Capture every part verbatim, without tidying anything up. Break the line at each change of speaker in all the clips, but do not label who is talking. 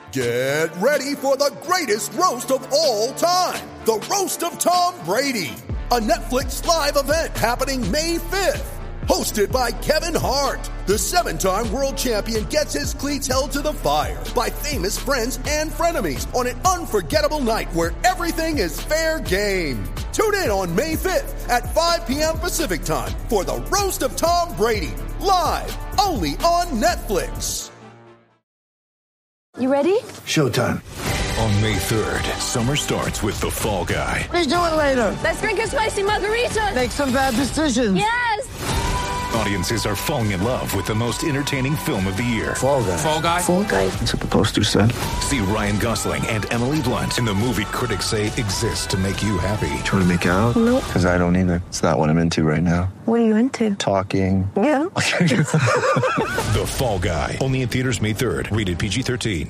Get ready for the greatest roast of all time, the Roast of Tom Brady, a Netflix live event happening May fifth. Hosted by Kevin Hart, the seven-time world champion gets his cleats held to the fire by famous friends and frenemies on an unforgettable night where everything is fair game. Tune in on May fifth at five p.m. Pacific time for the Roast of Tom Brady, live only on Netflix.
You ready?
Showtime.
On May third, summer starts with The Fall Guy.
Let's do it later.
Let's drink a spicy margarita.
Make some bad decisions.
Yes.
Audiences are falling in love with the most entertaining film of the year.
Fall Guy.
Fall Guy.
Fall Guy.
That's what the poster said.
See Ryan Gosling and Emily Blunt in the movie critics say exists to make you happy.
Trying to make it out?
Nope.
Because I don't either. It's not what I'm into right now.
What are you into?
Talking.
Yeah.
The Fall Guy. Only in theaters May third. Rated P G thirteen.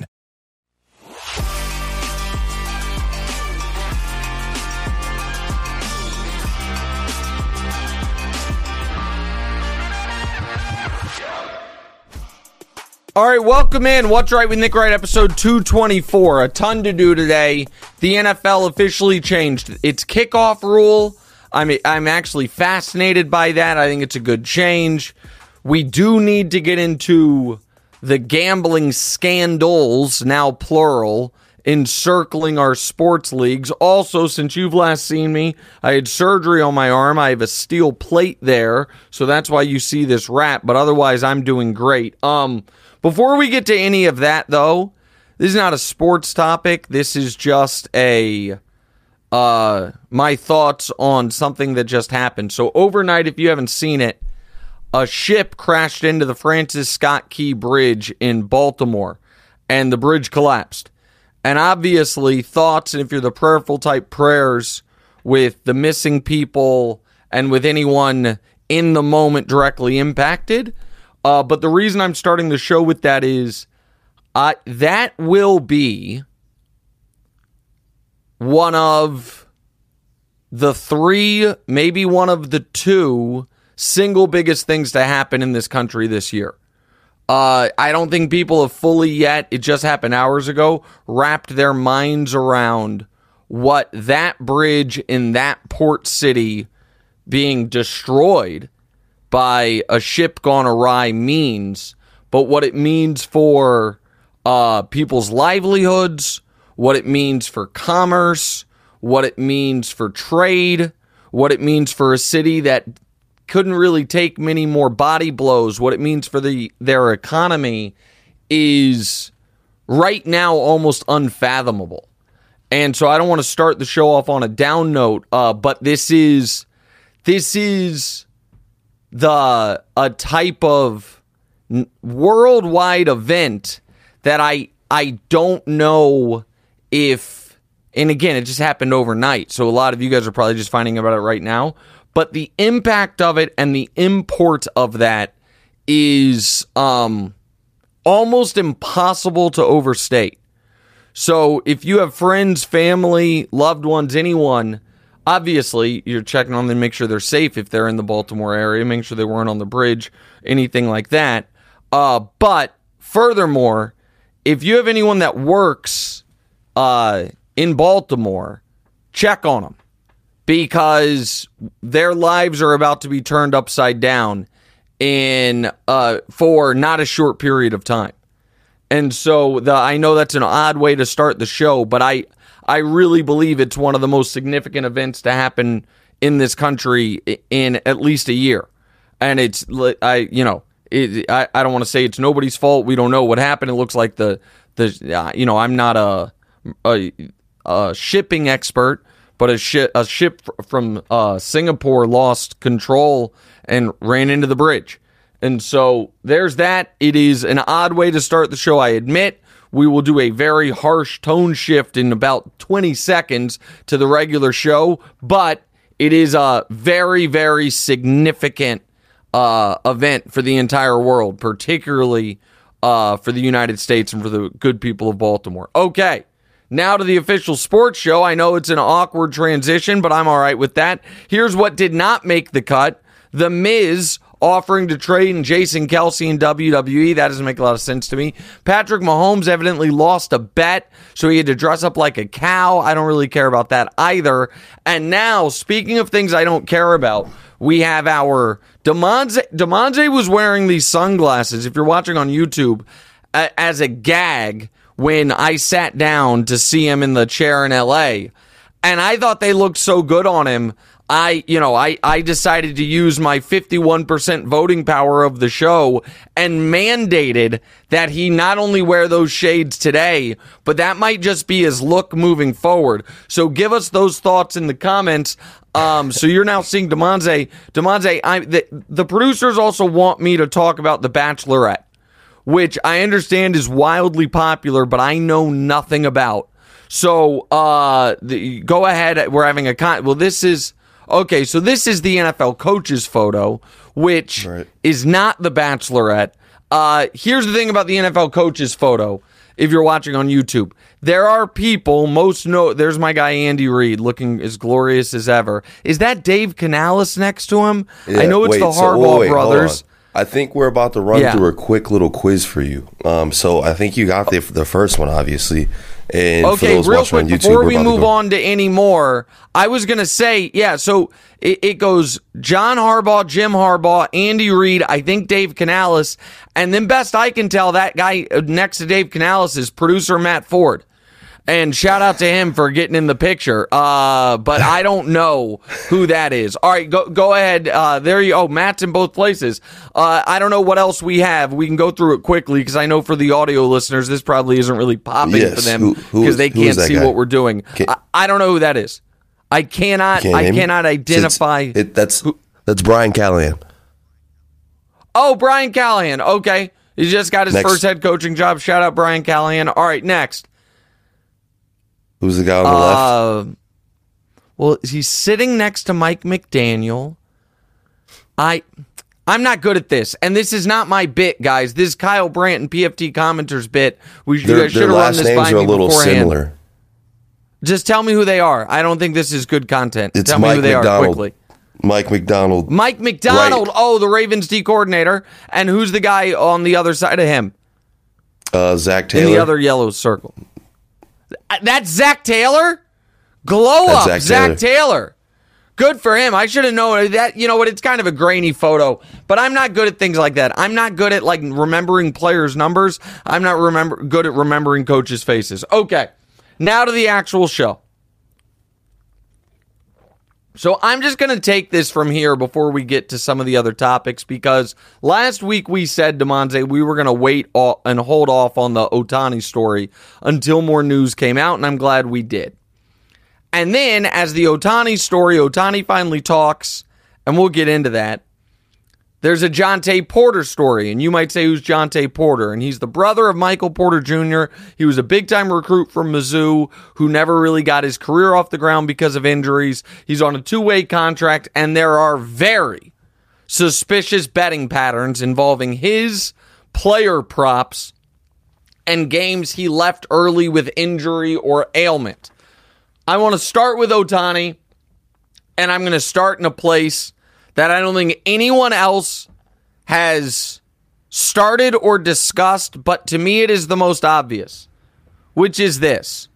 All right, welcome in. What's Right with Nick Wright, episode two twenty-four. A ton to do today. The N F L officially changed its kickoff rule. I'm I'm actually fascinated by that. I think it's a good change. We do need to get into the gambling scandals, now plural, encircling our sports leagues. Also, since you've last seen me, I had surgery on my arm. I have a steel plate there, so that's why you see this wrap. But otherwise, I'm doing great. Um... Before we get to any of that, though, this is not a sports topic. This is just a uh, my thoughts on something that just happened. So overnight, if you haven't seen it, a ship crashed into the Francis Scott Key Bridge in Baltimore, and the bridge collapsed. And obviously, thoughts, and if you're the prayerful type, prayers with the missing people and with anyone in the moment directly impacted. Uh, but the reason I'm starting the show with that is uh, that will be one of the three, maybe one of the two single biggest things to happen in this country this year. Uh, I don't think people have fully yet, it just happened hours ago, wrapped their minds around what that bridge in that port city being destroyed by a ship gone awry means, but what it means for uh, people's livelihoods, what it means for commerce, what it means for trade, what it means for a city that couldn't really take many more body blows, what it means for the their economy is right now almost unfathomable. And so I don't want to start the show off on a down note, uh, but this is this is the a type of n- worldwide event that I I don't know if, and again, it just happened overnight, so a lot of you guys are probably just finding about it right now, but the impact of it and the import of that is um almost impossible to overstate. So if you have friends, family, loved ones, anyone, obviously, you're checking on them, make sure they're safe if they're in the Baltimore area, make sure they weren't on the bridge, anything like that. Uh, but furthermore, if you have anyone that works uh, in Baltimore, check on them because their lives are about to be turned upside down in uh, for not a short period of time. And so the I know that's an odd way to start the show, but I I really believe it's one of the most significant events to happen in this country in at least a year. And it's, I, you know, it, I, I don't want to say it's nobody's fault. We don't know what happened. It looks like the, the uh, you know, I'm not a, a, a shipping expert, but a, shi- a ship from uh, Singapore lost control and ran into the bridge. And so there's that. It is an odd way to start the show, I admit. We will do a very harsh tone shift in about twenty seconds to the regular show, but it is a very, very significant uh, event for the entire world, particularly uh, for the United States and for the good people of Baltimore. Okay, now to the official sports show. I know it's an awkward transition, but I'm all right with that. Here's what did not make the cut. The Miz offering to trade in Jason Kelsey in W W E. That doesn't make a lot of sense to me. Patrick Mahomes evidently lost a bet, so he had to dress up like a cow. I don't really care about that either. And now, speaking of things I don't care about, we have our Demonze. Demonze was wearing these sunglasses, if you're watching on YouTube, uh, as a gag when I sat down to see him in the chair in L A. And I thought they looked so good on him. I, you know, I, I decided to use my fifty-one percent voting power of the show and mandated that he not only wear those shades today, but that might just be his look moving forward. So give us those thoughts in the comments. Um, so you're now seeing Demonze. Demonze, I, the, the producers also want me to talk about The Bachelorette, which I understand is wildly popular, but I know nothing about. So uh, the, go ahead. We're having a con. Well, this is. Okay, so this is the N F L coach's photo, which right. is not The Bachelorette. Uh, here's the thing about the N F L coach's photo, if you're watching on YouTube. There are people, most know, there's my guy Andy Reid looking as glorious as ever. Is that Dave Canales next to him? Yeah, I know it's wait, the Harbaugh so, wait, brothers.
I think we're about to run
yeah.
through a quick little quiz for you. Um, so I think you got the, the first one, obviously. And
okay, real quick,
on YouTube,
before we move on to any more, I was going to say, yeah, so it, it goes John Harbaugh, Jim Harbaugh, Andy Reid, I think Dave Canales, and then best I can tell, that guy next to Dave Canales is producer Matt Ford. And shout out to him for getting in the picture. Uh, but I don't know who that is. All right, go go ahead. Uh, there you Oh, Matt's in both places. Uh, I don't know what else we have. We can go through it quickly because I know for the audio listeners, this probably isn't really popping yes. for them because they can't see guy? what we're doing. I, I don't know who that is. I cannot. I cannot identify.
It, it, that's who, that's Brian Callahan.
Oh, Brian Callahan. Okay, he just got his next. first head coaching job. Shout out Brian Callahan. All right, next.
Who's the guy on the
uh,
left?
Well, he's sitting next to Mike McDaniel. I, I'm not good at this, and this is not my bit, guys. This is Kyle Brandt and P F T Commenters bit. We should have run this by me beforehand. Their last names are a little similar. Just tell me who they are. I don't think this is good content.
It's
tell
Mike
me who they
McDonald.
are quickly.
Mike McDonald.
Mike McDonald. Right. Oh, the Ravens D coordinator. And who's the guy on the other side of him?
Uh, Zach Taylor.
In the other yellow circle. That's Zach Taylor? Glow
That's
up,
Zach Taylor.
Zach Taylor. Good for him. I should have known that. You know what? It's kind of a grainy photo, but I'm not good at things like that. I'm not good at like remembering players' numbers. I'm not remember good at remembering coaches' faces. Okay, now to the actual show. So I'm just going to take this from here before we get to some of the other topics because last week we said, Demonze, we were going to wait and hold off on the Ohtani story until more news came out, and I'm glad we did. And then as the Ohtani story, Ohtani finally talks, and we'll get into that. There's a Jontay Porter story, and you might say, who's Jontay Porter? And he's the brother of Michael Porter Junior He was a big-time recruit from Mizzou who never really got his career off the ground because of injuries. He's on a two-way contract, and there are very suspicious betting patterns involving his player props and games he left early with injury or ailment. I want to start with Ohtani, and I'm going to start in a place that I don't think anyone else has started or discussed, but to me it is the most obvious, which is this.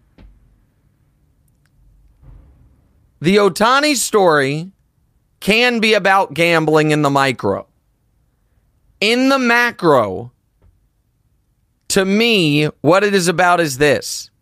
The Ohtani story can be about gambling in the micro. In the macro, to me, what it is about is this.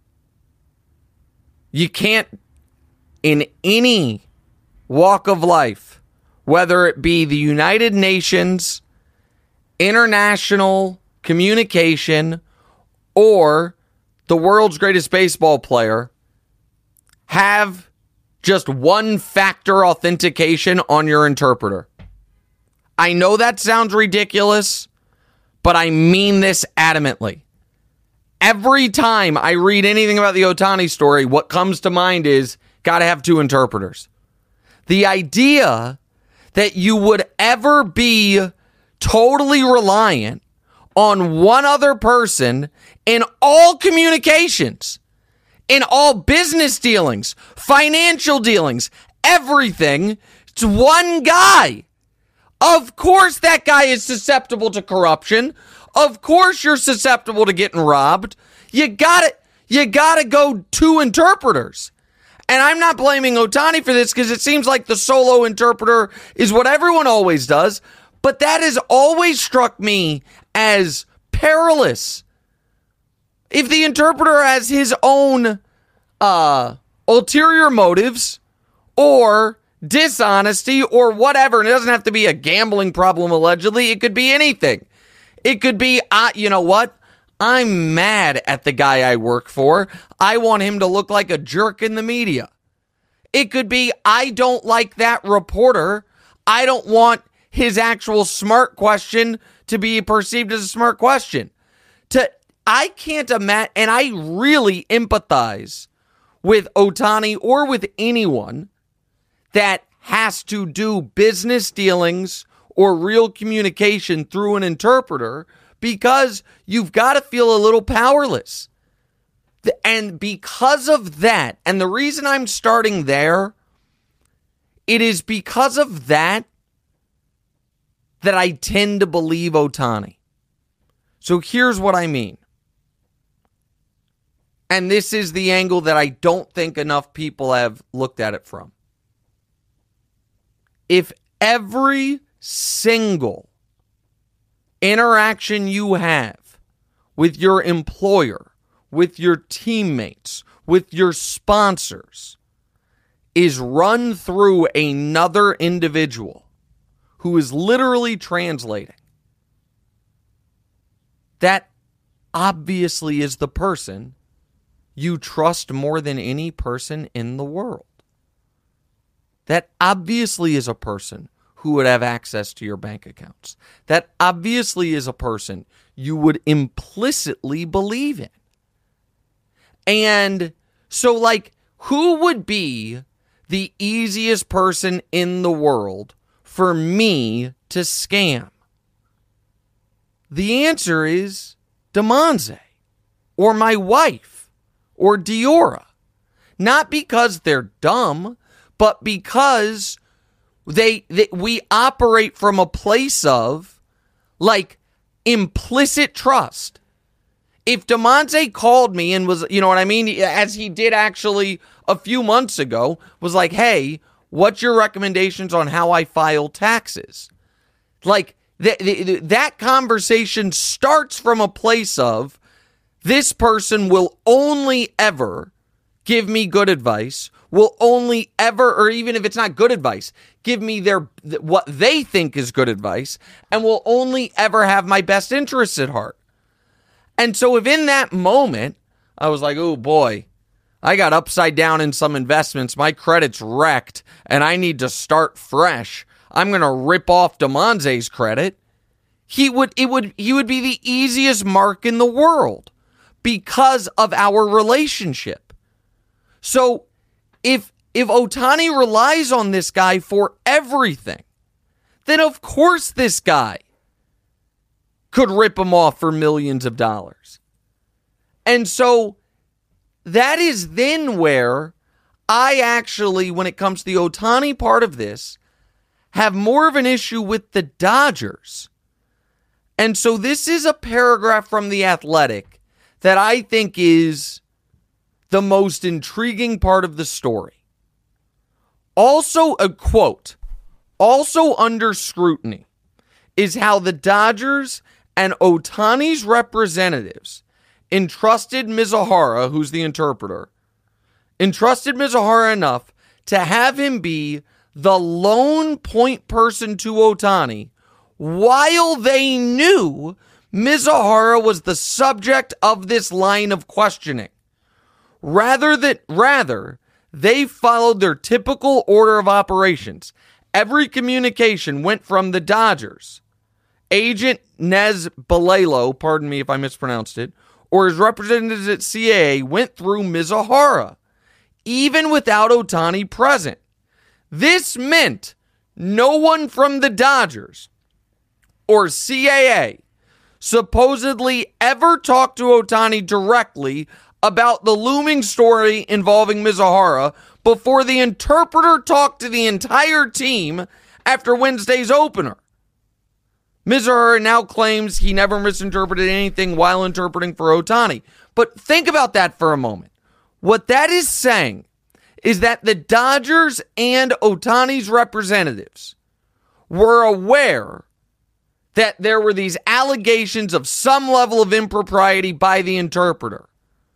You can't, in any walk of life, whether it be the United Nations, international communication, or the world's greatest baseball player, have just one factor authentication on your interpreter. I know that sounds ridiculous, but I mean this adamantly. Every time I read anything about the Ohtani story, what comes to mind is, gotta have two interpreters. The idea that you would ever be totally reliant on one other person in all communications, in all business dealings, financial dealings, everything. It's one guy. Of course that guy is susceptible to corruption. Of course you're susceptible to getting robbed. You gotta, you gotta go two interpreters. And I'm not blaming Ohtani for this because it seems like the solo interpreter is what everyone always does. But that has always struck me as perilous. If the interpreter has his own uh, ulterior motives or dishonesty or whatever, and it doesn't have to be a gambling problem allegedly, it could be anything. It could be, uh, you know what? I'm mad at the guy I work for. I want him to look like a jerk in the media. It could be, I don't like that reporter. I don't want his actual smart question to be perceived as a smart question. To I can't imagine, and I really empathize with Ohtani or with anyone that has to do business dealings or real communication through an interpreter, because you've got to feel a little powerless. And because of that, and the reason I'm starting there, it is because of that that I tend to believe Ohtani. So here's what I mean. And this is the angle that I don't think enough people have looked at it from. If every single interaction you have with your employer, with your teammates, with your sponsors is run through another individual who is literally translating, that obviously is the person you trust more than any person in the world. That obviously is a person who would have access to your bank accounts. That obviously is a person you would implicitly believe in. And so, like, who would be the easiest person in the world for me to scam? The answer is DeMonze, or my wife, or Diora. Not because they're dumb, but because they, they we operate from a place of, like, implicit trust. If DeMonte called me and was, you know what I mean, as he did actually a few months ago, was like, hey, what's your recommendations on how I file taxes? Like, th- th- that conversation starts from a place of, this person will only ever give me good advice, will only ever, or even if it's not good advice, give me their what they think is good advice, and will only ever have my best interests at heart. And so if in that moment, I was like, oh boy, I got upside down in some investments, my credit's wrecked, and I need to start fresh, I'm going to rip off DeMonze's credit, he would, it would, he would be the easiest mark in the world because of our relationship. So if, if Ohtani relies on this guy for everything, then of course this guy could rip him off for millions of dollars. And so that is then where I actually, when it comes to the Ohtani part of this, have more of an issue with the Dodgers. And so this is a paragraph from The Athletic that I think is the most intriguing part of the story. Also, a quote, also under scrutiny is how the Dodgers and Ohtani's representatives entrusted Mizuhara, who's the interpreter, entrusted Mizuhara enough to have him be the lone point person to Ohtani while they knew Mizuhara was the subject of this line of questioning. Rather that, rather, they followed their typical order of operations. Every communication went from the Dodgers, Agent Nez Balelo, pardon me if I mispronounced it, or his representatives at C A A went through Mizuhara, even without Ohtani present. This meant no one from the Dodgers or C A A supposedly ever talked to Ohtani directly about the looming story involving Mizuhara before the interpreter talked to the entire team after Wednesday's opener. Mizuhara now claims he never misinterpreted anything while interpreting for Ohtani. But think about that for a moment. What that is saying is that the Dodgers and Ohtani's representatives were aware that there were these allegations of some level of impropriety by the interpreter.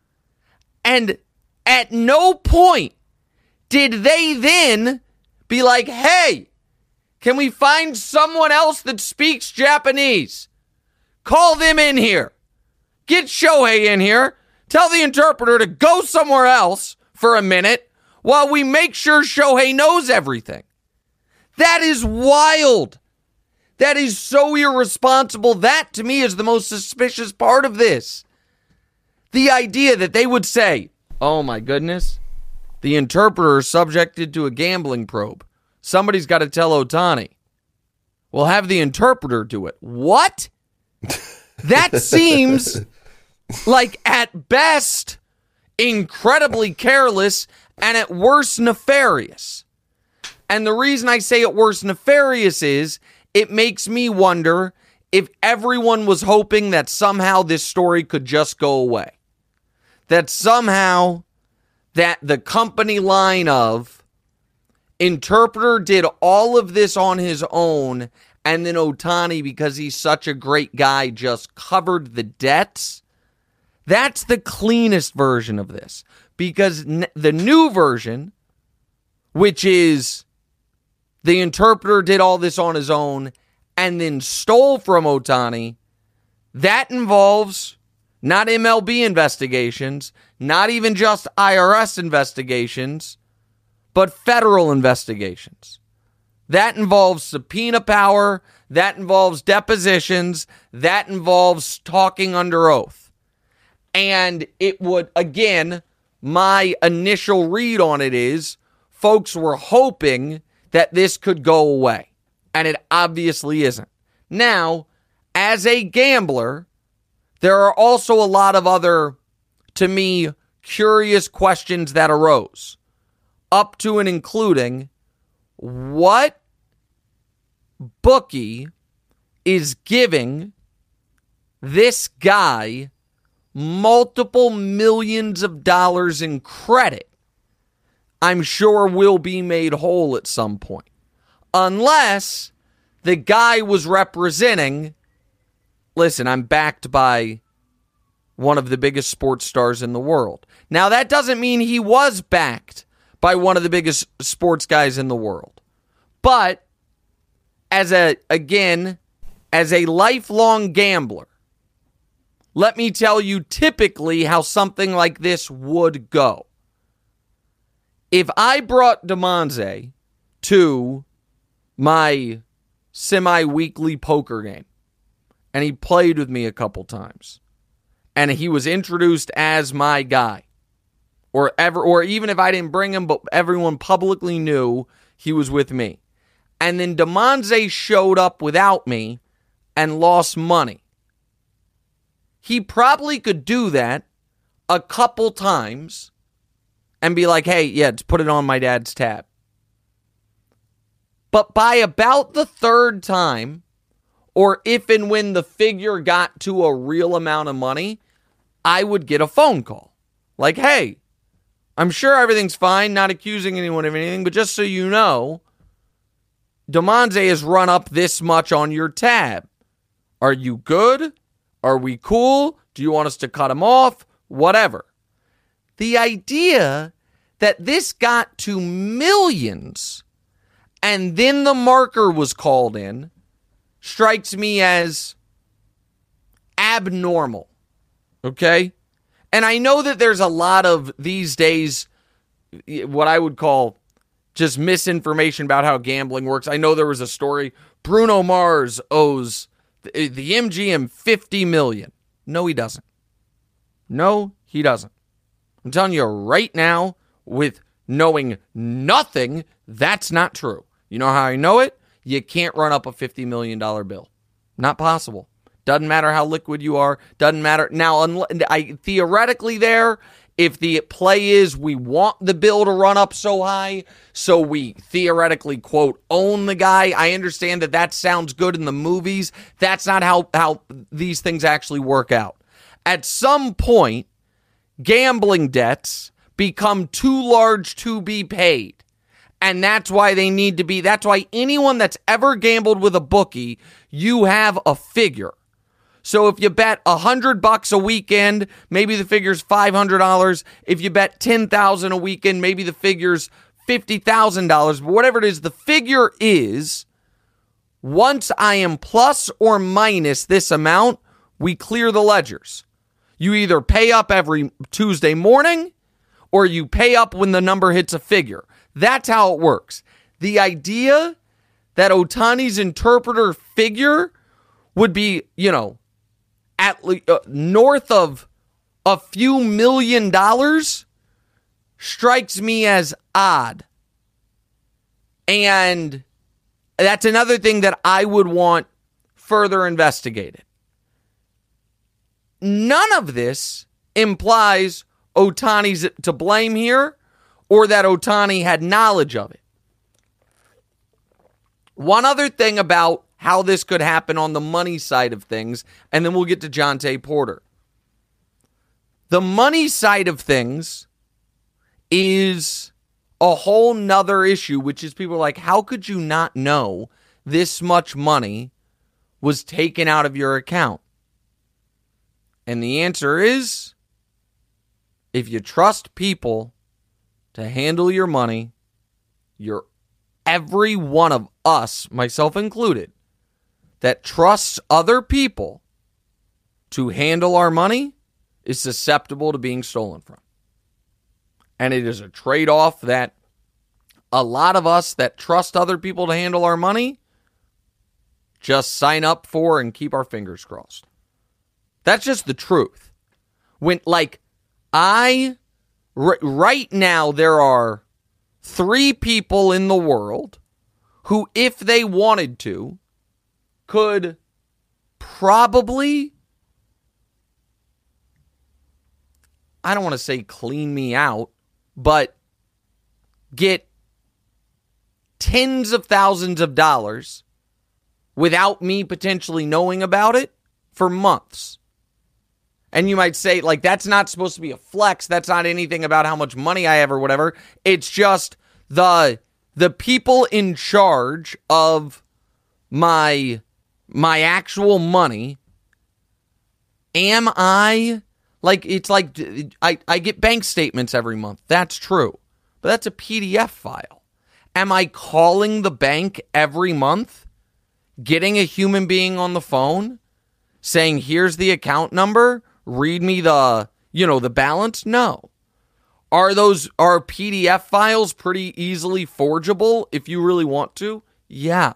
And at no point did they then be like, hey, can we find someone else that speaks Japanese? Call them in here. Get Shohei in here. Tell the interpreter to go somewhere else for a minute while we make sure Shohei knows everything. That is wild. That is so irresponsible. That, to me, is the most suspicious part of this. The idea that they would say, oh my goodness, the interpreter is subjected to a gambling probe. Somebody's got to tell Ohtani. We'll have the interpreter do it. What? That seems like, at best, incredibly careless and at worst nefarious. And the reason I say at worst nefarious is it makes me wonder if everyone was hoping that somehow this story could just go away. That somehow that the company line of interpreter did all of this on his own, and then Ohtani, because he's such a great guy, just covered the debts. That's the cleanest version of this. Because n- the new version, which is the interpreter did all this on his own and then stole from Ohtani, that involves not M L B investigations, not even just I R S investigations, but federal investigations. That involves subpoena power, that involves depositions, that involves talking under oath. And it would, again, my initial read on it is folks were hoping that this could go away. And it obviously isn't. Now, as a gambler, there are also a lot of other, to me, curious questions that arose. Up to and including, what bookie is giving this guy multiple millions of dollars in credit? I'm sure will be made whole at some point. Unless the guy was representing, listen, I'm backed by one of the biggest sports stars in the world. Now, that doesn't mean he was backed by one of the biggest sports guys in the world. But, as a, again, as a lifelong gambler, let me tell you typically how something like this would go. If I brought DeMonze to my semi-weekly poker game, and he played with me a couple times, and he was introduced as my guy, or ever, or even if I didn't bring him, but everyone publicly knew he was with me, and then DeMonze showed up without me and lost money, he probably could do that a couple times and be like, hey, yeah, just put it on my dad's tab. But by about the third time, or if and when the figure got to a real amount of money, I would get a phone call. Like, hey, I'm sure everything's fine, not accusing anyone of anything, but just so you know, DeMonze has run up this much on your tab. Are you good? Are we cool? Do you want us to cut him off? Whatever. The idea that this got to millions and then the marker was called in strikes me as abnormal. Okay? And I know that there's a lot of these days what I would call just misinformation about how gambling works. I know there was a story, Bruno Mars owes the, the M G M fifty million dollars. No, he doesn't. No, he doesn't. I'm telling you right now, with knowing nothing, that's not true. You know how I know it? You can't run up a fifty million dollars bill. Not possible. Doesn't matter how liquid you are. Doesn't matter. Now, I, theoretically there, If the play is we want the bill to run up so high, so we theoretically, quote, own the guy, I understand that that sounds good in the movies. That's not how, how these things actually work out. At some point, gambling debts become too large to be paid. And that's why they need to be, that's why anyone that's ever gambled with a bookie, you have a figure. So if you bet one hundred bucks a weekend, maybe the figure's five hundred dollars. If you bet ten thousand dollars a weekend, maybe the figure's fifty thousand dollars. But whatever it is, the figure is, once I am plus or minus this amount, we clear the ledgers. You either pay up every Tuesday morning or you pay up when the number hits a figure. That's how it works. The idea that Ohtani's interpreter figure would be, you know, at le- uh, north of a few million dollars strikes me as odd. And that's another thing that I would want further investigated. None of this implies Ohtani's to blame here or that Ohtani had knowledge of it. One other thing about how this could happen on the money side of things, and then we'll get to Jontay Porter. The money side of things is a whole nother issue, which is people are like, how could you not know this much money was taken out of your account? And the answer is, if you trust people to handle your money, you're every one of us, myself included, that trusts other people to handle our money is susceptible to being stolen from. And it is a trade-off that a lot of us that trust other people to handle our money just sign up for and keep our fingers crossed. That's just the truth. When, like, I, r- right now, there are three people in the world who, if they wanted to, could probably, I don't want to say clean me out, but get tens of thousands of dollars without me potentially knowing about it for months. And you might say, like, that's not supposed to be a flex. That's not anything about how much money I have or whatever. It's just the the people in charge of my my actual money. Am I, like, it's like, I, I get bank statements every month. That's true. But that's a P D F file. Am I calling the bank every month? Getting a human being on the phone? Saying, here's the account number? Read me the, you know, the balance? No. Are those, are P D F files pretty easily forgeable if you really want to? Yeah.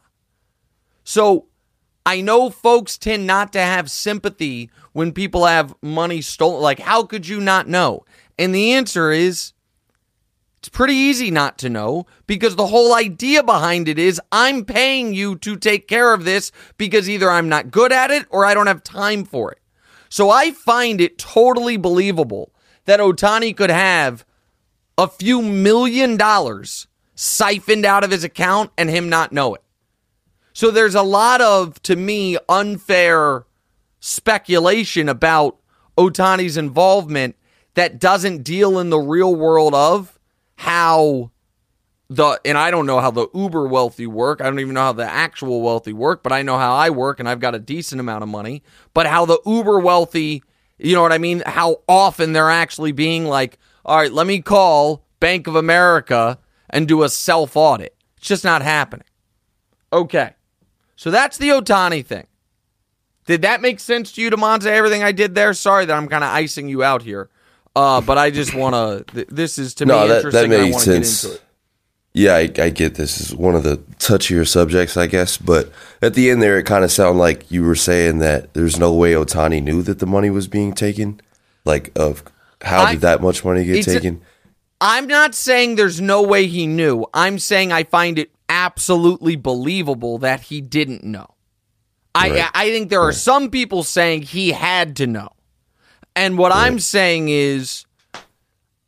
So, I know folks tend not to have sympathy when people have money stolen. Like, how could you not know? And the answer is, it's pretty easy not to know, because the whole idea behind it is I'm paying you to take care of this because either I'm not good at it or I don't have time for it. So I find it totally believable that Ohtani could have a few million dollars siphoned out of his account and him not know it. So there's a lot of, to me, unfair speculation about Ohtani's involvement that doesn't deal in the real world of how the, and I don't know how the uber wealthy work. I don't even know how the actual wealthy work, but I know how I work and I've got a decent amount of money. But how the uber wealthy, you know what I mean? How often they're actually being like, all right, let me call Bank of America and do a self-audit. It's just not happening. Okay. So that's the Ohtani thing. Did that make sense to you, DeMonte, everything I did there? Sorry that I'm kind of icing you out here. Uh, but I just want to, th- this is to
no,
me
that,
interesting.
That
I
makes
want to get
sense.
into it.
Yeah, I, I get this. This is one of the touchier subjects, I guess. But at the end there, it kind of sounded like you were saying that there's no way Ohtani knew that the money was being taken. Like, of how
I,
did that much money get taken?
A, I'm not saying there's no way he knew. I'm saying I find it absolutely believable that he didn't know. I right. I think there are right. some people saying he had to know. And what right. I'm saying is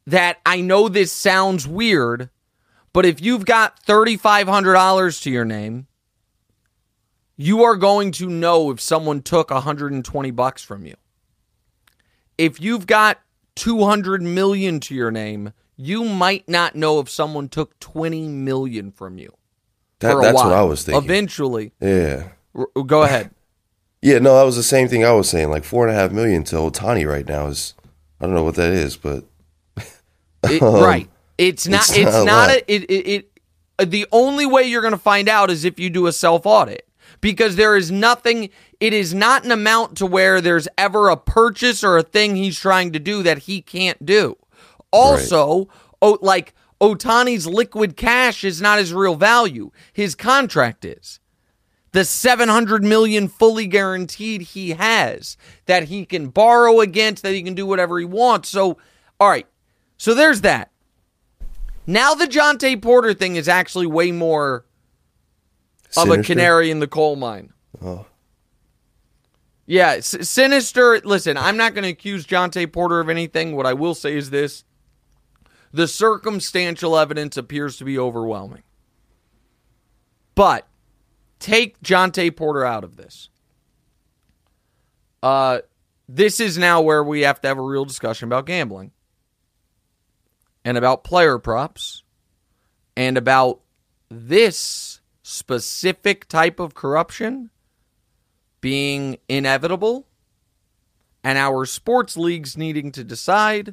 that I know this sounds weird, but if you've got three thousand five hundred dollars to your name, you are going to know if someone took one hundred twenty bucks from you. If you've got two hundred million dollars to your name, you might not know if someone took twenty million dollars from you.
That,
for a
that's
while.
what I was thinking.
Eventually.
Yeah.
R- go ahead.
Yeah, no, that was the same thing I was saying. Like four and a half million to Ohtani right now is, I don't know what that is, but
It,
um,
right. It's not.
it's
It's
not a
not.
lot.
A, it, it. It. The only way you're going to find out is if you do a self audit, because there is nothing. It is not an amount to where there's ever a purchase or a thing he's trying to do that he can't do. Also, right. oh, like Ohtani's liquid cash is not his real value. His contract is. The seven hundred million dollars fully guaranteed he has that he can borrow against, that he can do whatever he wants. So, all right. So there's that. Now the Jontay Porter thing is actually way more
Sinister?
of a canary in the coal mine.
Oh.
Yeah, s- sinister. Listen, I'm not going to accuse Jontay Porter of anything. What I will say is this. The circumstantial evidence appears to be overwhelming. But take Jontay Porter out of this. Uh, this is now where we have to have a real discussion about gambling. And about player props. And about this specific type of corruption being inevitable. And our sports leagues needing to decide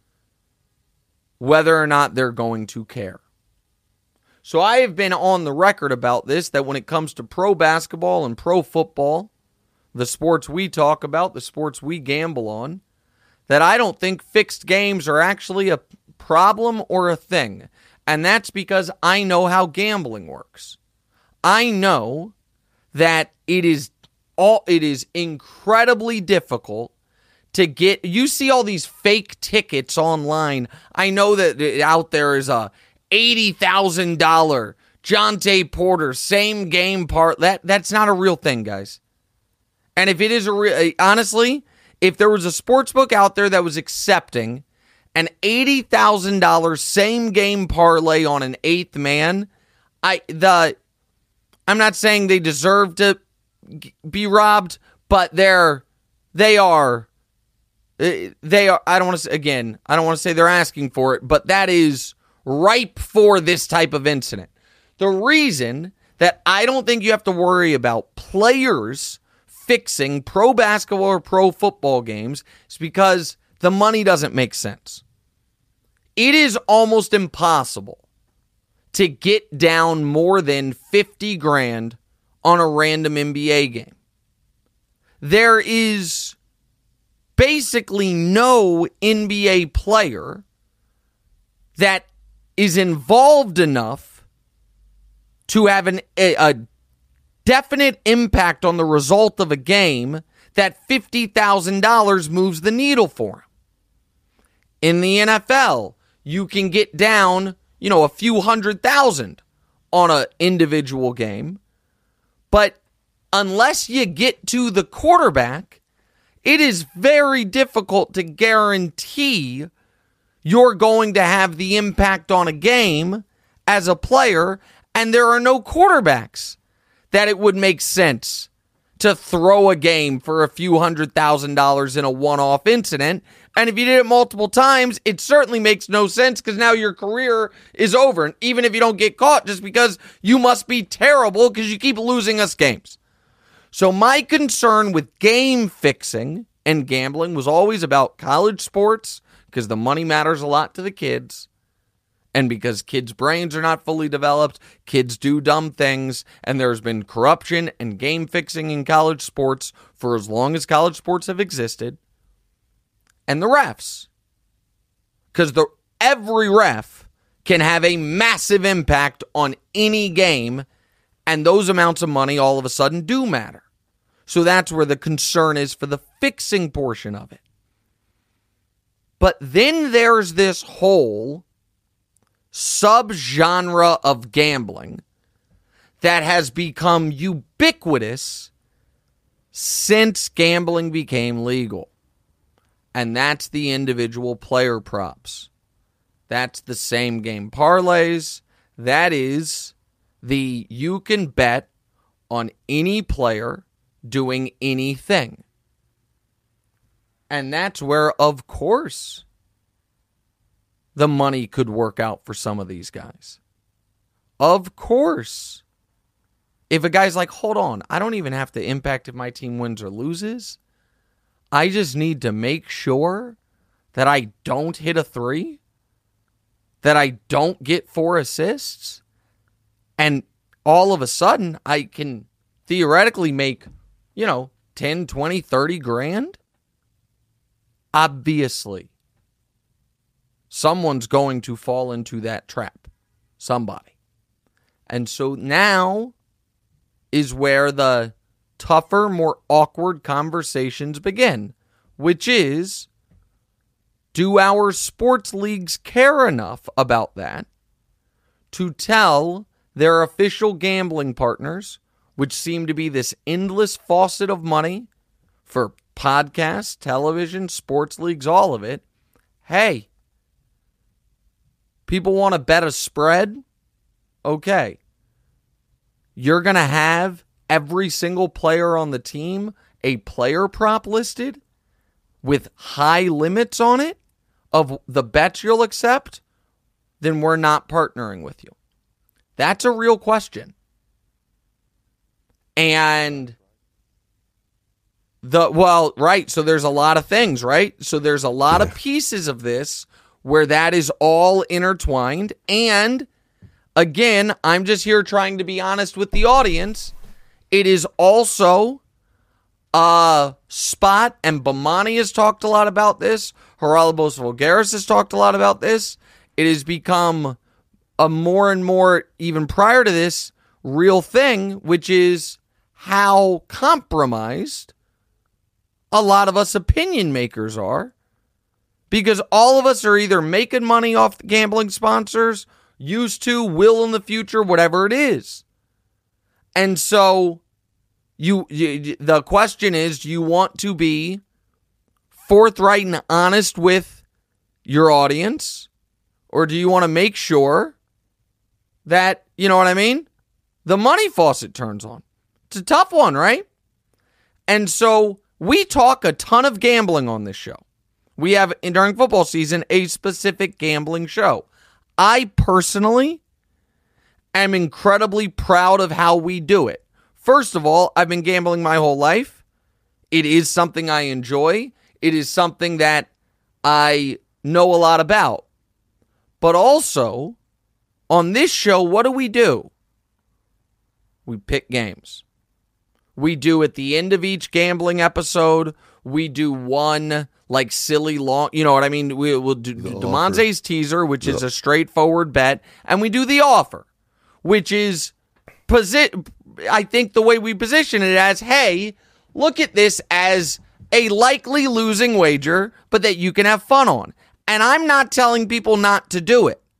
whether or not they're going to care. So I have been on the record about this, that when it comes to pro basketball and pro football, the sports we talk about, the sports we gamble on, that I don't think fixed games are actually a problem or a thing. And that's because I know how gambling works. I know that it is all it is incredibly difficult to get. You see all these fake tickets online. I know that out there is a eighty thousand dollars Jontay Porter same game part. That that's not a real thing, guys. And if it is a real, honestly, if there was a sports book out there that was accepting an eighty thousand dollars same game parlay on an eighth man, I the I'm not saying they deserve to be robbed, but they're they are they are I don't want to say, again, I don't want to say they're asking for it, but that is ripe for this type of incident. The reason that I don't think you have to worry about players fixing pro basketball or pro football games is because the money doesn't make sense. It is almost impossible to get down more than fifty grand on a random N B A game. There is basically no N B A player that is involved enough to have an, a, a definite impact on the result of a game that fifty thousand dollars moves the needle for him. In the N F L, you can get down, you know, a few hundred thousand on an individual game. But unless you get to the quarterback, it is very difficult to guarantee you're going to have the impact on a game as a player, and there are no quarterbacks that it would make sense to throw a game for a few hundred thousand dollars in a one-off incident. And if you did it multiple times, it certainly makes no sense because now your career is over. And even if you don't get caught, just because you must be terrible because you keep losing us games. So my concern with game fixing and gambling was always about college sports because the money matters a lot to the kids. And because kids' brains are not fully developed, kids do dumb things, and there's been corruption and game fixing in college sports for as long as college sports have existed. And the refs. Because the every ref can have a massive impact on any game, and those amounts of money all of a sudden do matter. So that's where the concern is for the fixing portion of it. But then there's this whole subgenre of gambling that has become ubiquitous since gambling became legal. And that's the individual player props. That's the same game parlays. That is the you can bet on any player doing anything. And that's where, of course, the money could work out for some of these guys. Of course. If a guy's like, hold on, I don't even have to impact if my team wins or loses. I just need to make sure that I don't hit a three, that I don't get four assists, and all of a sudden I can theoretically make, you know, ten, twenty, thirty grand. Obviously, someone's going to fall into that trap. Somebody. And so now is where the tougher, more awkward conversations begin, which is, do our sports leagues care enough about that to tell their official gambling partners, which seem to be this endless faucet of money for podcasts, television, sports leagues, all of it, hey, people want to bet a spread? Okay. You're going to have every single player on the team a player prop listed with high limits on it of the bets you'll accept? Then we're not partnering with you. That's a real question. And the, well, right, so there's a lot of things, right? So there's a lot of pieces of this where that is all intertwined. And again, I'm just here trying to be honest with the audience. It is also uh, Spot, and Bomani has talked a lot about this. Haralabos Voulgaris has talked a lot about this. It has become a more and more, even prior to this, real thing, which is how compromised a lot of us opinion makers are. Because all of us are either making money off the gambling sponsors, used to, will in the future, whatever it is. And so you, you the question is, do you want to be forthright and honest with your audience? Or do you want to make sure that, you know what I mean? The money faucet turns on. It's a tough one, right? And so we talk a ton of gambling on this show. We have, during football season, a specific gambling show. I personally am incredibly proud of how we do it. First of all, I've been gambling my whole life. It is something I enjoy. It is something that I know a lot about. But also, on this show, what do we do? We pick games. We do at the end of each gambling episode, we do one like silly long, you know what I mean? We will do Demonze's teaser, which yep. is a straightforward bet, and we do the offer, which is, posi- I think the way we position it as, hey, look at this as a likely losing wager, but that you can have fun on. And I'm not telling people not to do it.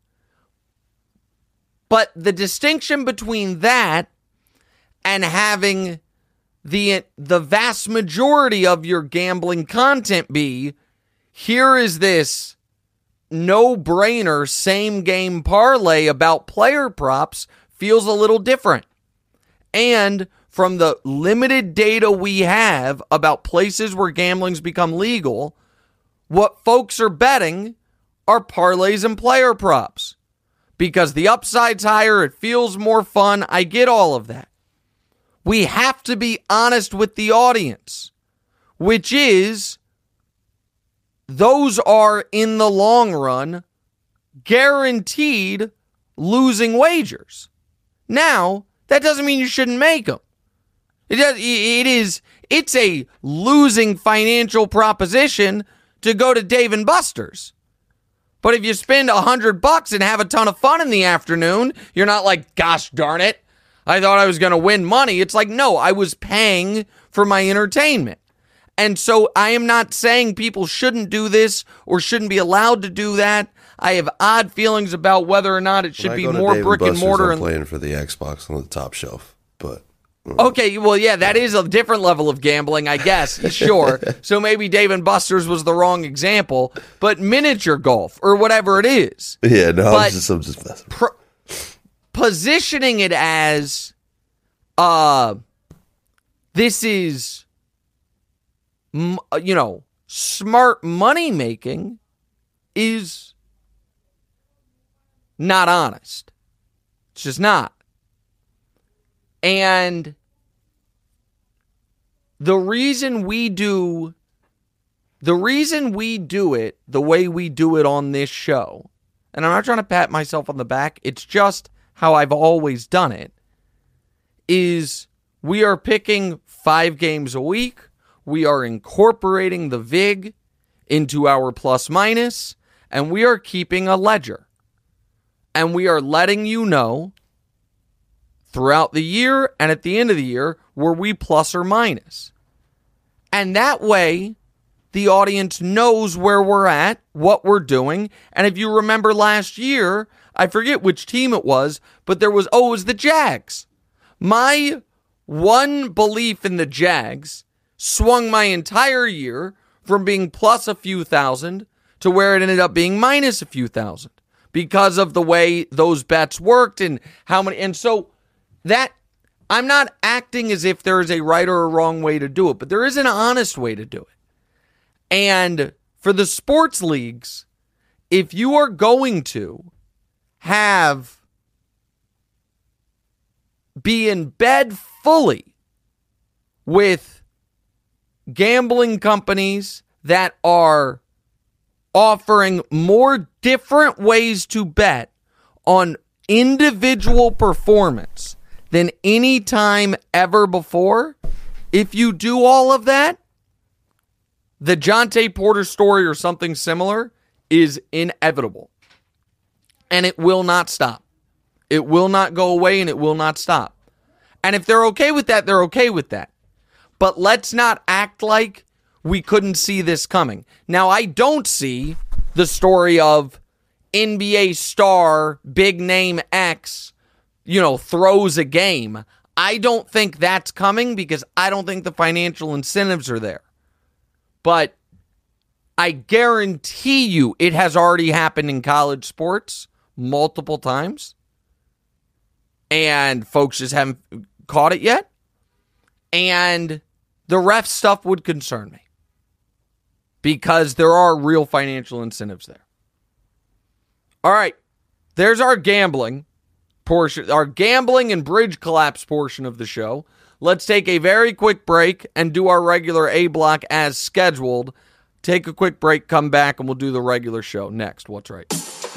But the distinction between that and having the the vast majority of your gambling content be, here is this no-brainer same-game parlay about player props, feels a little different. And from the limited data we have about places where gambling's become legal, what folks are betting are parlays and player props. Because the upside's higher, it feels more fun. I get all of that. We have to be honest with the audience, which is, those are, in the long run, guaranteed losing wagers. Now, that doesn't mean you shouldn't make them. It does, it is, it's a losing financial proposition to go to Dave and Buster's. But if you spend a hundred bucks and have a ton of fun in the afternoon, you're not like, gosh darn it, I thought I was going to win money. It's like, no, I was paying for my entertainment. And so I am not saying people shouldn't do this or shouldn't be allowed to do that. I have odd feelings about whether or not it should be more brick and mortar.
I'm playing for the Xbox on the top shelf, but
Okay, well, yeah, that is a different level of gambling, I guess. Sure. So maybe Dave and Buster's was the wrong example, but miniature golf or whatever it is.
Yeah, no,
But
I'm just, I'm just messing.
Pro- positioning it as, uh, this is, m- you know, smart money making is not honest. It's just not. And the reason we do, the reason we do it the way we do it on this show, and I'm not trying to pat myself on the back, it's just how I've always done it, is we are picking five games a week. We are incorporating the vig into our plus minus, and we are keeping a ledger. And we are letting you know throughout the year and at the end of the year were we plus or minus. And that way, the audience knows where we're at, what we're doing. And if you remember last year, I forget which team it was, but there was, oh, it was the Jags. My one belief in the Jags swung my entire year from being plus a few thousand to where it ended up being minus a few thousand because of the way those bets worked and how many. And so that, I'm not acting as if there is a right or a wrong way to do it, but there is an honest way to do it. And for the sports leagues, if you are going to have be in bed fully with gambling companies that are offering more different ways to bet on individual performance than any time ever before, if you do all of that, the Jonte Porter story or something similar is inevitable. And it will not stop. It will not go away and it will not stop. And if they're okay with that, they're okay with that. But let's not act like we couldn't see this coming. Now, I don't see the story of N B A star, big name X, you know, throws a game. I don't think that's coming because I don't think the financial incentives are there. But I guarantee you it has already happened in college sports multiple times. And folks just haven't caught it yet. And the ref stuff would concern me. Because there are real financial incentives there. All right. There's our gambling portion, our gambling and bridge collapse portion of the show. Let's take a very quick break and do our regular A block as scheduled. Take a quick break, come back, and we'll do the regular show next. What's right?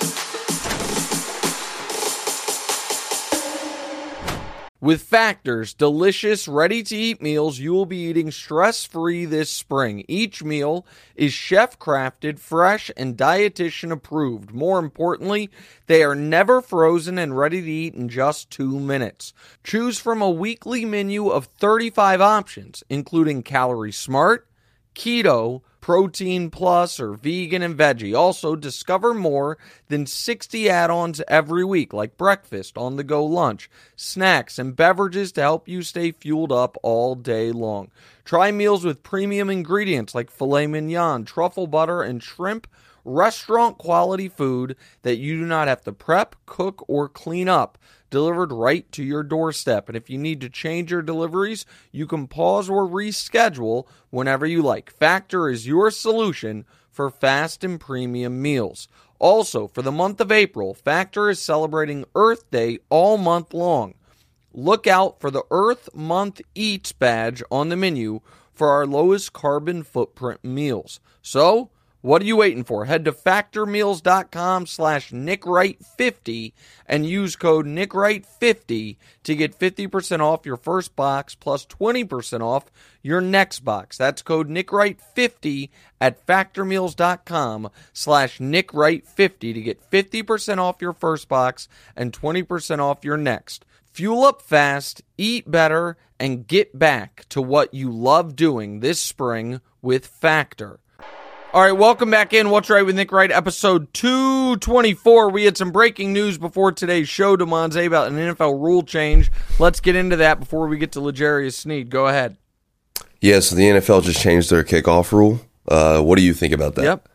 With Factor's delicious, ready-to-eat meals, you will be eating stress-free this spring. Each meal is chef-crafted, fresh, and dietitian-approved. More importantly, they are never frozen and ready to eat in just two minutes. Choose from a weekly menu of thirty-five options, including Calorie Smart, Keto, Protein Plus, or Vegan and Veggie. Also, discover more than sixty add-ons every week, like breakfast, on-the-go lunch, snacks, and beverages to help you stay fueled up all day long. Try meals with premium ingredients like filet mignon, truffle butter, and shrimp. Restaurant-quality food that you do not have to prep, cook, or clean up. Delivered right to your doorstep. And if you need to change your deliveries, you can pause or reschedule whenever you like. Factor is your solution for fast and premium meals. Also, for the month of April, Factor is celebrating Earth Day all month long. Look out for the Earth Month Eats badge on the menu for our lowest carbon footprint meals. So, what are you waiting for? Head to factormeals.com slash nickwright50 and use code nickwright fifty to get fifty percent off your first box plus twenty percent off your next box. That's code nickwright fifty at factormeals.com slash nickwright50 to get fifty percent off your first box and twenty percent off your next. Fuel up fast, eat better, and get back to what you love doing this spring with Factor. All right, welcome back in. What's Right with Nick Wright, episode two twenty-four. We had some breaking news before today's show, DeMonze, about an N F L rule change. Let's get into that before we get to L'Jarius Sneed. Go ahead.
Yeah, so the N F L just changed their kickoff rule. Uh, what do you think about that?
Yep.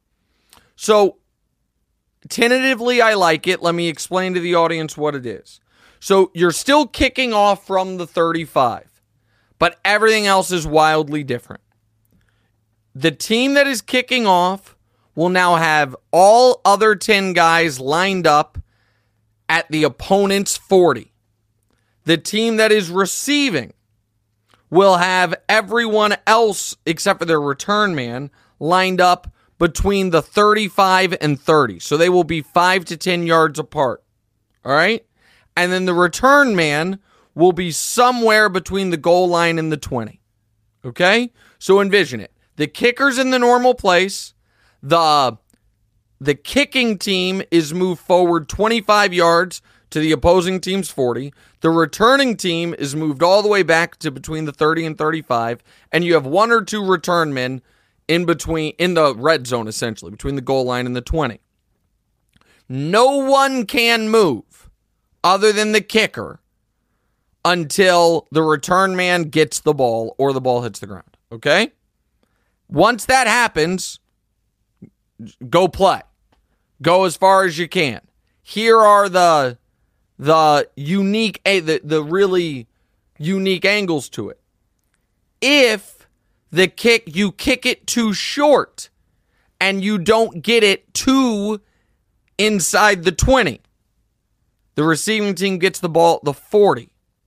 So, tentatively, I like it. Let me explain to the audience what it is. So, you're still kicking off from the thirty-five, but everything else is wildly different. The team that is kicking off will now have all other ten guys lined up at the opponent's forty. The team that is receiving will have everyone else, except for their return man, lined up between the thirty-five and thirty. So they will be five to ten yards apart. All right? And then the return man will be somewhere between the goal line and the twenty. Okay? So envision it. The kicker's in the normal place. The, the kicking team is moved forward twenty-five yards to the opposing team's forty. The returning team is moved all the way back to between the thirty and thirty-five. And you have one or two return men in between, in the red zone, essentially, between the goal line and the twenty. No one can move other than the kicker until the return man gets the ball or the ball hits the ground. Okay? Once that happens, go play. Go as far as you can. Here are the the unique, the, the really unique angles to it. If the kick, you kick it too short and you don't get it to inside the twenty, the receiving team gets the ball at the forty.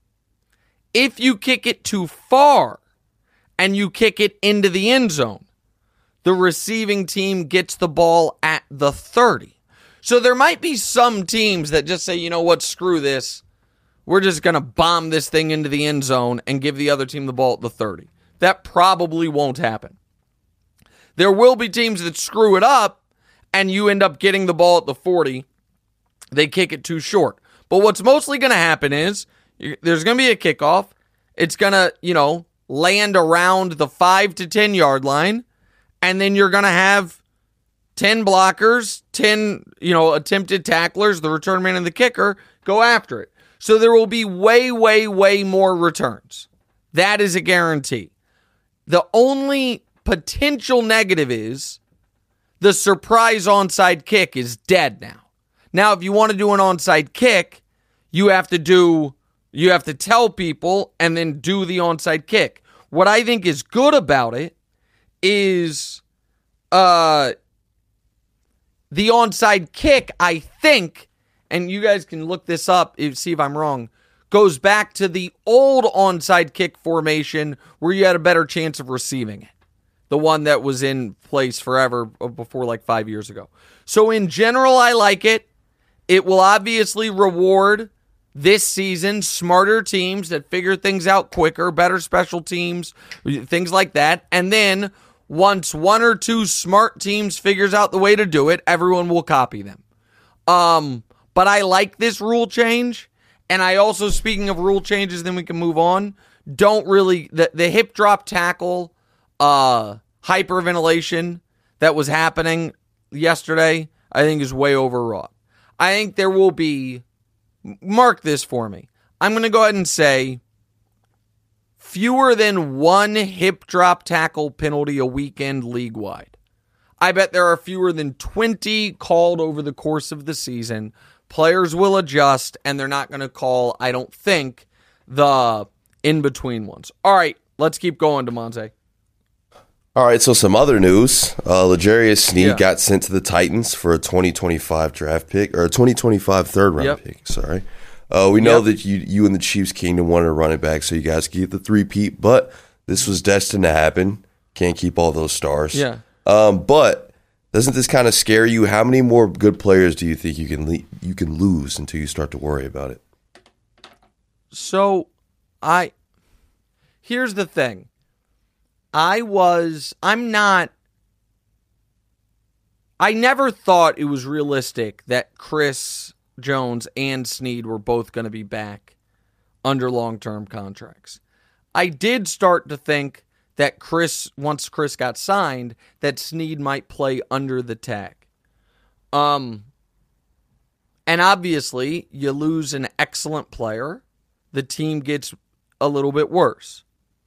If you kick it too far and you kick it into the end zone, the receiving team gets the ball at the thirty. So there might be some teams that just say, you know what, screw this. We're just going to bomb this thing into the end zone and give the other team the ball at the thirty. That probably won't happen. There will be teams that screw it up and you end up getting the ball at the forty. They kick it too short. But what's mostly going to happen is there's going to be a kickoff. It's going to, you know, land around the five to ten yard line, and then you're going to have ten blockers, ten, you know, attempted tacklers, the return man and the kicker go after it. So there will be way, way, way more returns. That is a guarantee. The only potential negative is the surprise onside kick is dead now. Now, if you want to do an onside kick, you have to do You have to tell people and then do the onside kick. What I think is good about it is uh, the onside kick, I think, and you guys can look this up and see if I'm wrong, goes back to the old onside kick formation where you had a better chance of receiving it. The one that was in place forever before like five years ago. So in general, I like it. It will obviously reward this season smarter teams that figure things out quicker, better special teams, things like that. And then once one or two smart teams figures out the way to do it, everyone will copy them. Um, but I like this rule change. And I also, speaking of rule changes, then we can move on, don't really, the, the hip drop tackle uh, hyperventilation that was happening yesterday, I think is way overwrought. I think there will be, mark this for me, I'm going to go ahead and say fewer than one hip drop tackle penalty a weekend league-wide. I bet there are fewer than twenty called over the course of the season. Players will adjust, and they're not going to call, I don't think, the in-between ones. All right, let's keep going, DeMonte.
All right, so some other news. Uh, L'Jarius Sneed
Yeah.
got sent to the Titans for a twenty twenty-five draft pick, or a twenty twenty-five third-round
Yep.
pick, sorry. Uh, we know
Yep.
that you you and the Chiefs Kingdom wanted a running back, so you guys could get the three-peat, but this was destined to happen. Can't keep all those stars.
Yeah.
Um, but doesn't this kind of scare you? How many more good players do you think you can le- you can lose until you start to worry about it?
So, I, here's the thing. I was, I'm not, I never thought it was realistic that Chris Jones and Sneed were both going to be back under long-term contracts. I did start to think that Chris, once Chris got signed, that Snead might play under the tag. Um, and obviously, you lose an excellent player, the team gets a little bit worse.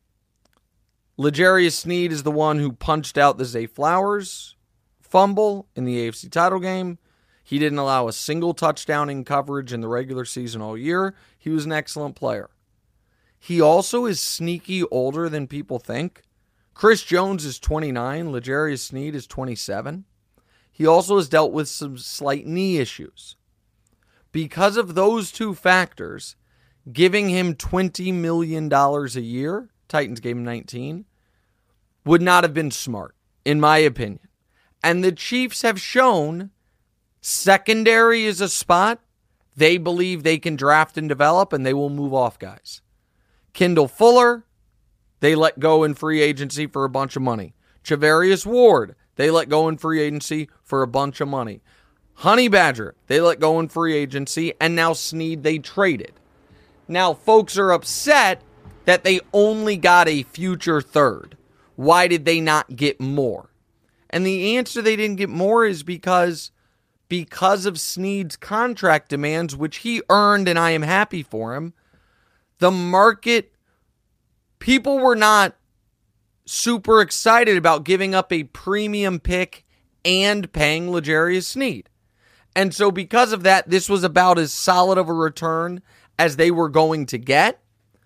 L'Jarius Sneed is the one who punched out the Zay Flowers fumble in the A F C title game. He didn't allow a single touchdown in coverage in the regular season all year. He was an excellent player. He also is sneaky older than people think. Chris Jones is twenty-nine. L'Jarius Sneed is twenty-seven. He also has dealt with some slight knee issues. Because of those two factors, giving him twenty million dollars a year, Titans gave him nineteen, would not have been smart, in my opinion. And the Chiefs have shown secondary is a spot they believe they can draft and develop, and they will move off guys. Kendall Fuller, they let go in free agency for a bunch of money. Charvarius Ward, they let go in free agency for a bunch of money. Honey Badger, they let go in free agency, and now Snead, they traded. Now, folks are upset that they only got a future third. Why did they not get more? And the answer they didn't get more is because, because of Snead's contract demands, which he earned, and I am happy for him, the market, people were not super excited about giving up a premium pick and paying L'Jarius Sneed. And so because of that, this was about as solid of a return as they were going to get.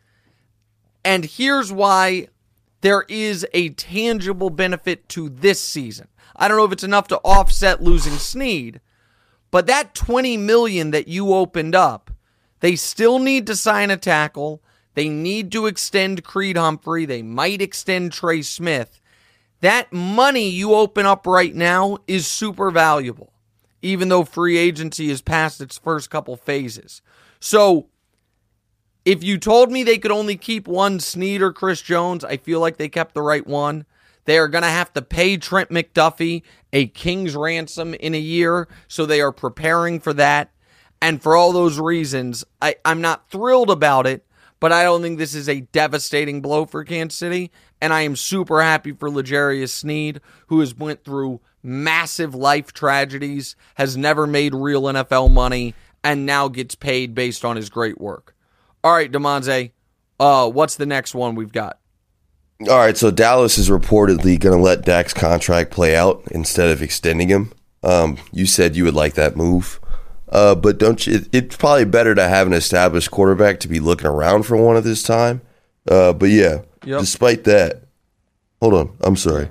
And here's why there is a tangible benefit to this season. I don't know if it's enough to offset losing Snead, but that twenty million dollars that you opened up, they still need to sign a tackle. They need to extend Creed Humphrey. They might extend Trey Smith. That money you open up right now is super valuable, even though free agency is past its first couple phases. So if you told me they could only keep one Snead or Chris Jones, I feel like they kept the right one. They are going to have to pay Trent McDuffie a king's ransom in a year, so they are preparing for that. And for all those reasons, I, I'm not thrilled about it, but I don't think this is a devastating blow for Kansas City. And I am super happy for L'Jarius Sneed, who has went through massive life tragedies, has never made real N F L money, and now gets paid based on his great work. All right, DeMonze, uh, what's the next one we've got?
All right, so Dallas is reportedly going to let Dak's contract play out instead of extending him. Um, you said you would like that move. Uh, but don't you, it, it's probably better to have an established quarterback to be looking around for one at this time. Uh, but yeah, yep. Despite that, hold on, I'm sorry.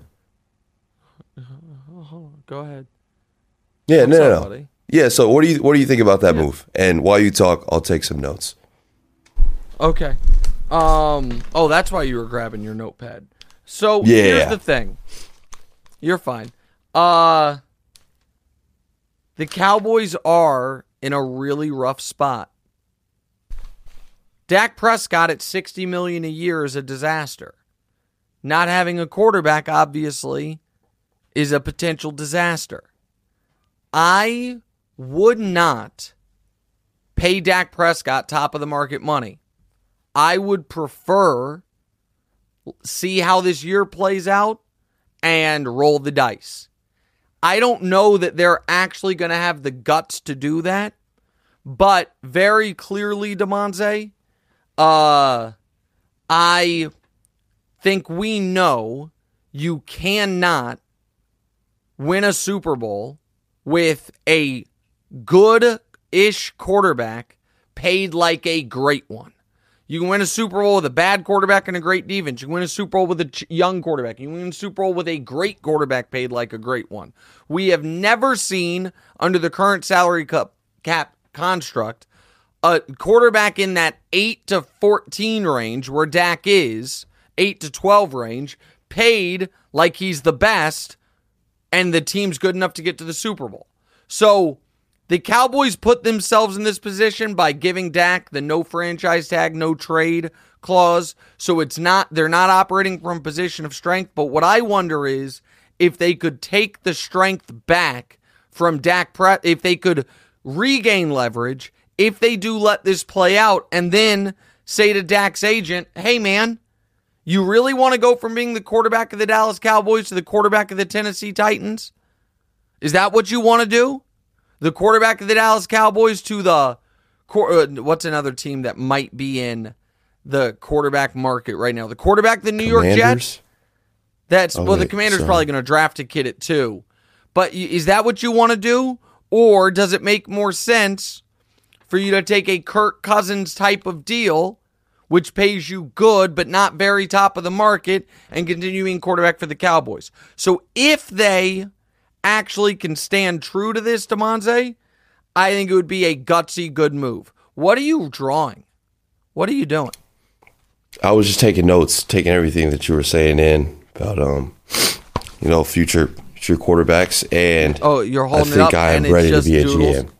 Go ahead.
Yeah,
What's
no,
up,
no, no.
buddy?
Yeah, so what do you what do you think about that
yeah.
move? And while you talk, I'll take some notes.
Okay. Um. Oh, that's why you were grabbing your notepad. So
yeah.
here's the thing. You're fine. Uh, the Cowboys are in a really rough spot. Dak Prescott at sixty million dollars a year is a disaster. Not having a quarterback, obviously, is a potential disaster. I would not pay Dak Prescott top of the market money. I would prefer see how this year plays out and roll the dice. I don't know that they're actually going to have the guts to do that, but very clearly, DeMonze, uh, I think we know you cannot win a Super Bowl with a good-ish quarterback paid like a great one. You can win a Super Bowl with a bad quarterback and a great defense. You can win a Super Bowl with a ch- young quarterback. You can win a Super Bowl with a great quarterback paid like a great one. We have never seen, under the current salary cap, cap construct, a quarterback in that eight to fourteen range, where Dak is, eight to twelve range, paid like he's the best, and the team's good enough to get to the Super Bowl. So the Cowboys put themselves in this position by giving Dak the no franchise tag, no trade clause. So it's not, they're not operating from a position of strength. But what I wonder is if they could take the strength back from Dak, Pre- if they could regain leverage, if they do let this play out, and then say to Dak's agent, hey man, You really want to go from being the quarterback of the Dallas Cowboys to the quarterback of the Tennessee Titans? Is that what you want to do? The quarterback of the Dallas Cowboys to the, what's another team that might be in the quarterback market right now? The quarterback of the New York Jets? That's,
oh,
well, the
wait,
Commanders
sorry.
probably going to draft a kid at two. But is that what you want to do? Or does it make more sense for you to take a Kirk Cousins type of deal, which pays you good but not very top of the market, and continue being quarterback for the Cowboys? So if they actually can stand true to this, DeMonze, I think it would be a gutsy good move. What are you drawing? What are you doing?
I was just taking notes, taking everything that you were saying in about, um, you know, future future quarterbacks, and
oh, you're holding
I think
it up
I am
and
ready
it's
to
just
be a
doodles.
G M.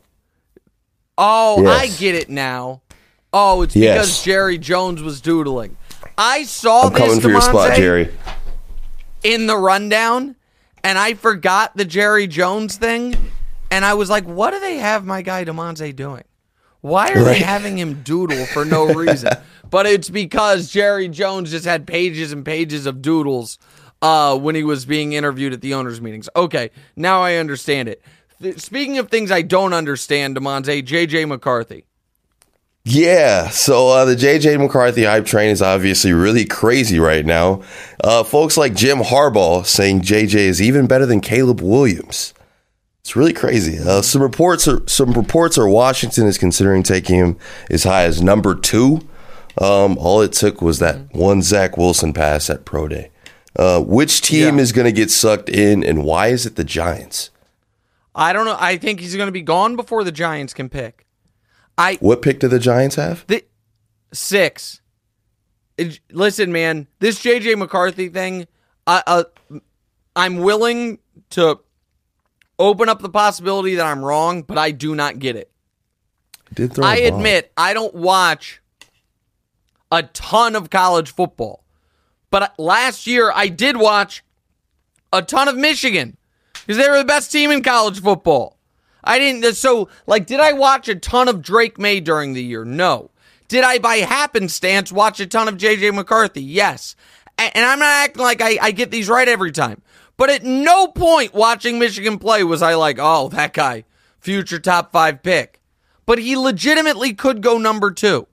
Oh,
Yes.
I get it now. Oh, it's
Yes.
because Jerry Jones was doodling. I saw
I'm
this,
coming for your spot,
DeMonte,
Jerry.
in the rundown, and I forgot the Jerry Jones thing, and I was like, what do they have my guy DeMonte doing? Why are
Right.
they having him doodle for no reason? But it's because Jerry Jones just had pages and pages of doodles uh, when he was being interviewed at the owners' meetings. Okay, now I understand it. Th- Speaking of things I don't understand, DeMonte, J J McCarthy.
Yeah, so uh, the J J McCarthy hype train is obviously really crazy right now. Uh, folks like Jim Harbaugh saying J J is even better than Caleb Williams. It's really crazy. Uh, some reports are some reports are Washington is considering taking him as high as number two. Um, all it took was that one Zach Wilson pass at Pro Day. Uh, which team
Yeah.
is going to get sucked in, and why is it the Giants?
I don't know. I think he's going to be gone before the Giants can pick. I
What pick do the Giants have?
the six. It- listen, man, this J J McCarthy thing, I, uh, I'm willing to open up the possibility that I'm wrong, but I do not get it.
Did throw a
I
bomb.
admit I don't watch a ton of college football, but last year I did watch a ton of Michigan because they were the best team in college football. I didn't, so, like, did I watch a ton of Drake May during the year? No. Did I, by happenstance, watch a ton of J J McCarthy? Yes. A- And I'm not acting like I, I get these right every time. But at no point watching Michigan play was I like, oh, that guy, future top five pick. But he legitimately could go number two.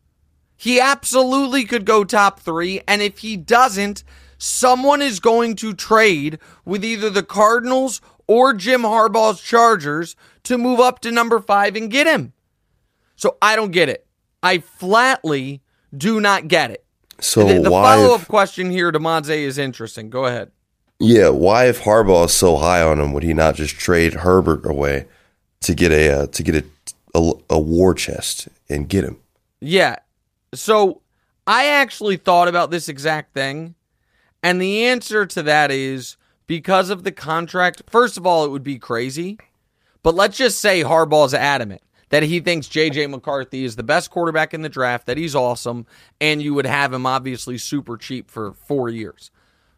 He absolutely could go top three. And if he doesn't, someone is going to trade with either the Cardinals or Jim Harbaugh's Chargers to move up to number five and get him. So I don't get it. I flatly do not get it.
So
the the
why?
follow-up
If,
question here to Monze is interesting. Go ahead.
yeah, why if Harbaugh is so high on him, would he not just trade Herbert away to get a uh, to get a, a a war chest and get him?
Yeah. So I actually thought about this exact thing. And the answer to that is because of the contract. First of all, it would be crazy. But let's just say Harbaugh's adamant that he thinks J J McCarthy is the best quarterback in the draft, that he's awesome, and you would have him obviously super cheap for four years.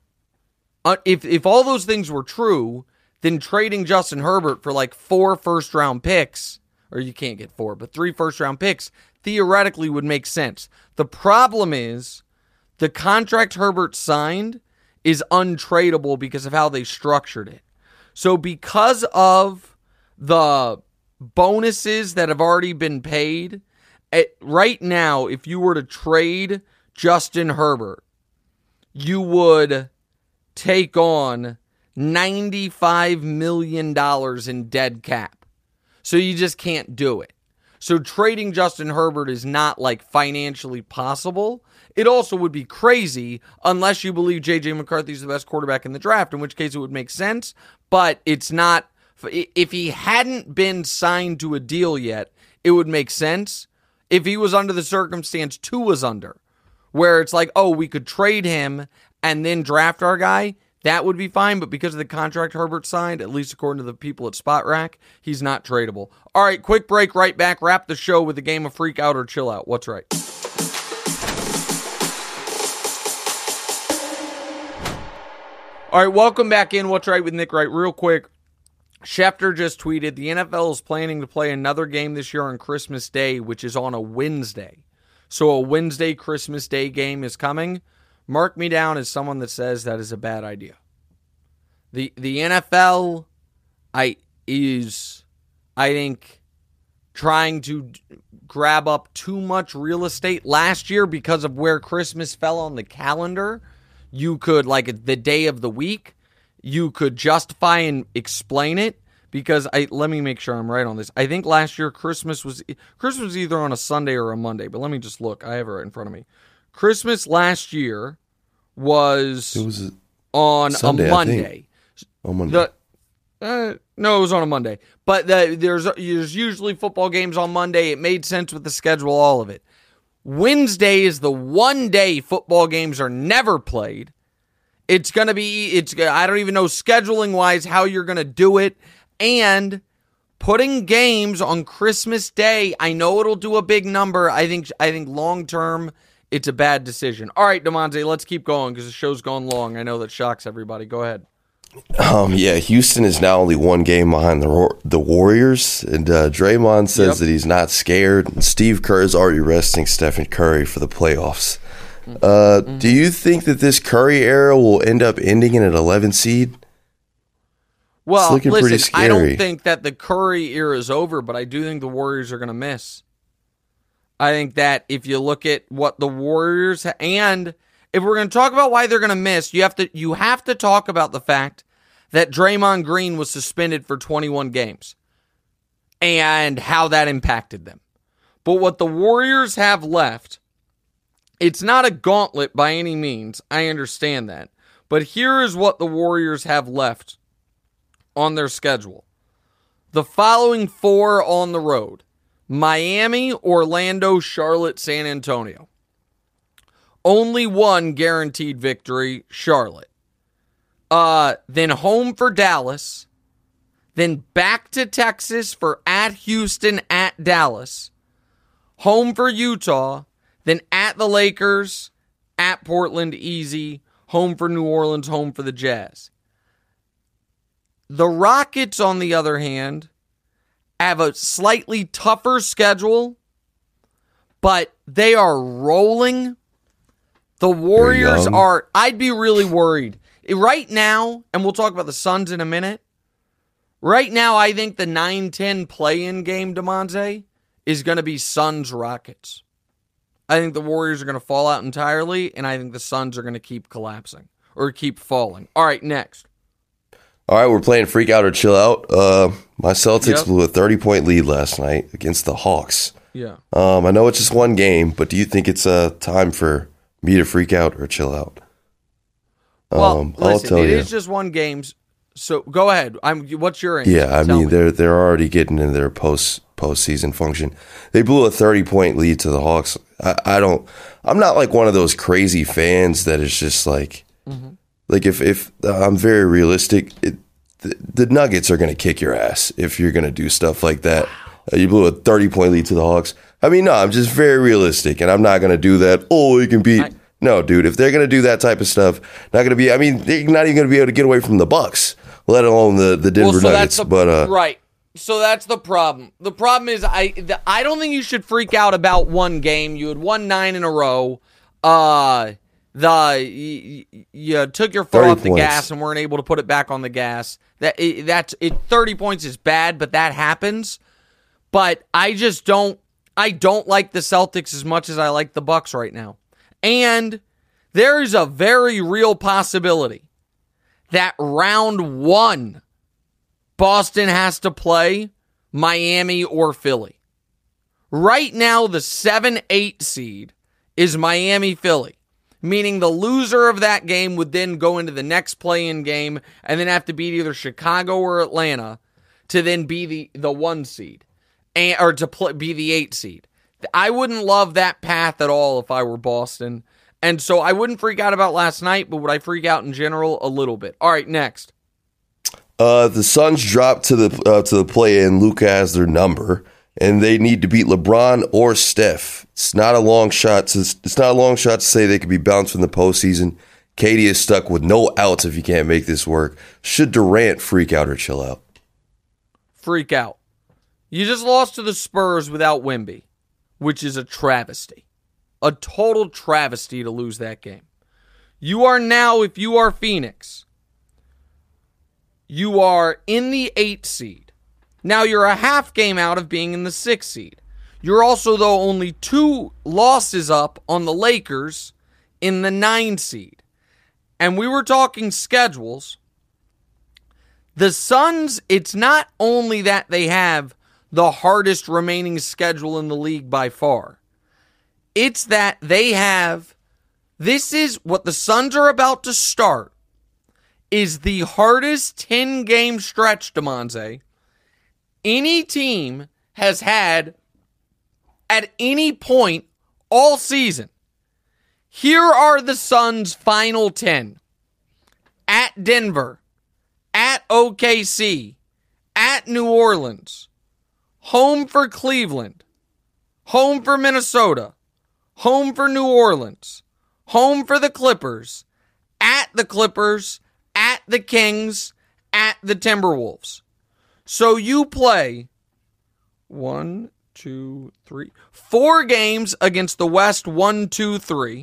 Uh, if if all those things were true, then trading Justin Herbert for like four first-round picks, or you can't get four, but three first-round picks, theoretically would make sense. The problem is the contract Herbert signed is untradeable because of how they structured it. So because of the bonuses that have already been paid, at, right now, if you were to trade Justin Herbert, you would take on ninety-five million dollars in dead cap. So you just can't do it. So trading Justin Herbert is not like financially possible. It also would be crazy unless you believe J J McCarthy is the best quarterback in the draft, in which case it would make sense. But it's not. If he hadn't been signed to a deal yet, it would make sense. If he was under the circumstance two was under, where it's like, oh, we could trade him and then draft our guy, that would be fine. But because of the contract Herbert signed, at least according to the people at Spot Rack, he's not tradable. All right, quick break, right back. Wrap the show with a game of Freak Out or Chill Out. What's right? All right, welcome back in. What's right with Nick Wright? Real quick, Schefter just tweeted, the N F L is planning to play another game this year on Christmas Day, which is on a Wednesday. So a Wednesday Christmas Day game is coming. Mark me down as someone that says that is a bad idea. The the N F L I is, I think, trying to grab up too much real estate last year because of where Christmas fell on the calendar. You could, like the day of the week, you could justify and explain it because I let me make sure I'm right on this. I think last year Christmas was Christmas was either on a Sunday or a Monday, but let me just look. I have it right in front of me. Christmas last year was,
It was a
on
Sunday,
a
I think.
Monday.
on Monday.
The uh, no, it was on a Monday. But the, there's there's usually football games on Monday. It made sense with the schedule, all of it. Wednesday is the one day football games are never played. It's going to be, it's I don't even know scheduling-wise how you're going to do it. And putting games on Christmas Day, I know it'll do a big number. I think I think long-term, it's a bad decision. All right, DeMonte, let's keep going because the show's gone long. I know that shocks everybody. Go ahead.
Um, yeah, Houston is now only one game behind the Ro- the Warriors, and uh, Draymond says
Yep.
that he's not scared. And Steve Kerr is already resting Stephen Curry for the playoffs. Uh,
Mm-hmm.
Do you think that this Curry era will end up ending in an eleven seed?
Well,
looking pretty
listen, I don't
scary.
think that the Curry era is over, but I do think the Warriors are going to miss. I think that if you look at what the Warriors ha- and if we're going to talk about why they're going to miss, you have to you have to talk about the fact that Draymond Green was suspended for twenty-one games and how that impacted them. But what the Warriors have left, it's not a gauntlet by any means. I understand that. But here is what the Warriors have left on their schedule. The following four on the road: Miami, Orlando, Charlotte, San Antonio. Only one guaranteed victory, Charlotte. Uh, then home for Dallas. Then back to Texas for at Houston, at Dallas. Home for Utah. Then at the Lakers, at Portland, easy. Home for New Orleans, home for the Jazz. The Rockets, on the other hand, have a slightly tougher schedule, but they are rolling. The Warriors
young.
are, I'd be really worried. Right now, and we'll talk about the Suns in a minute, right now I think the nine ten play-in game, DeMonte, is going to be Suns-Rockets. I think the Warriors are going to fall out entirely, and I think the Suns are going to keep collapsing, or keep falling. All right, next.
All right, we're playing Freak Out or Chill Out. Uh, my Celtics
Yep.
blew a thirty-point lead last night against the Hawks.
Yeah.
Um, I know it's just one game, but do you think it's uh, time for me to freak out or chill out?
Well,
Um, I'll
listen,
tell
it
you.
is just one game, so go ahead. I'm. What's your answer?
Yeah, I
Tell
mean
me.
they're they're already getting in their post postseason function. They blew a thirty point lead to the Hawks. I, I don't. I'm not like one of those crazy fans that is just like
Mm-hmm.
like if if uh, I'm very realistic. It, the, the Nuggets are going to kick your ass if you're going to do stuff like that. Uh, you blew a thirty point lead to the Hawks. I mean, no, I'm just very realistic, and I'm not going to do that. Oh, you can beat.
I-
No, dude, if they're going to do that type of stuff, not going to be, I mean, they're not even going to be able to get away from the Bucks, let alone the, the Denver
well, so
Nuggets.
that's the,
but, uh,
right. So that's the problem. The problem is I the, I don't think you should freak out about one game. You had won nine in a row. Uh, the you, you took your foot
thirty
off the
points.
gas and weren't able to put it back on the gas. That it, that's it. Thirty points is bad, but that happens. But I just don't. I don't like the Celtics as much as I like the Bucks right now, and there is a very real possibility that round one, Boston has to play Miami or Philly. Right now, the seven eight seed is Miami-Philly, meaning the loser of that game would then go into the next play-in game and then have to beat either Chicago or Atlanta to then be the, the one seed, and, or to play, be the eight seed. I wouldn't love that path at all if I were Boston. And so I wouldn't freak out about last night, but would I freak out in general? A little bit. All right, next.
Uh, the Suns dropped to the uh, to the play-in. Luka has their number, and they need to beat LeBron or Steph. It's not a long shot. To, it's not a long shot to say they could be bounced from the postseason. Katie is stuck with no outs if you can't make this work. Should Durant freak out or chill out?
Freak out. You just lost to the Spurs without Wemby, which is a travesty. A total travesty to lose that game. You are now, if you are Phoenix, you are in the eighth seed. Now you're a half game out of being in the sixth seed. You're also, though, only two losses up on the Lakers in the nine seed. And we were talking schedules. The Suns, it's not only that they have the hardest remaining schedule in the league by far. It's that they have, this is what the Suns are about to start, is the hardest ten-game stretch, DeMonze, any team has had at any point all season. Here are the Suns' final ten. At Denver, at O K C, at New Orleans, home for Cleveland, home for Minnesota, home for New Orleans, home for the Clippers, at the Clippers, at the Kings, at the Timberwolves. So you play one, two, three, four games against the West, one, two, three.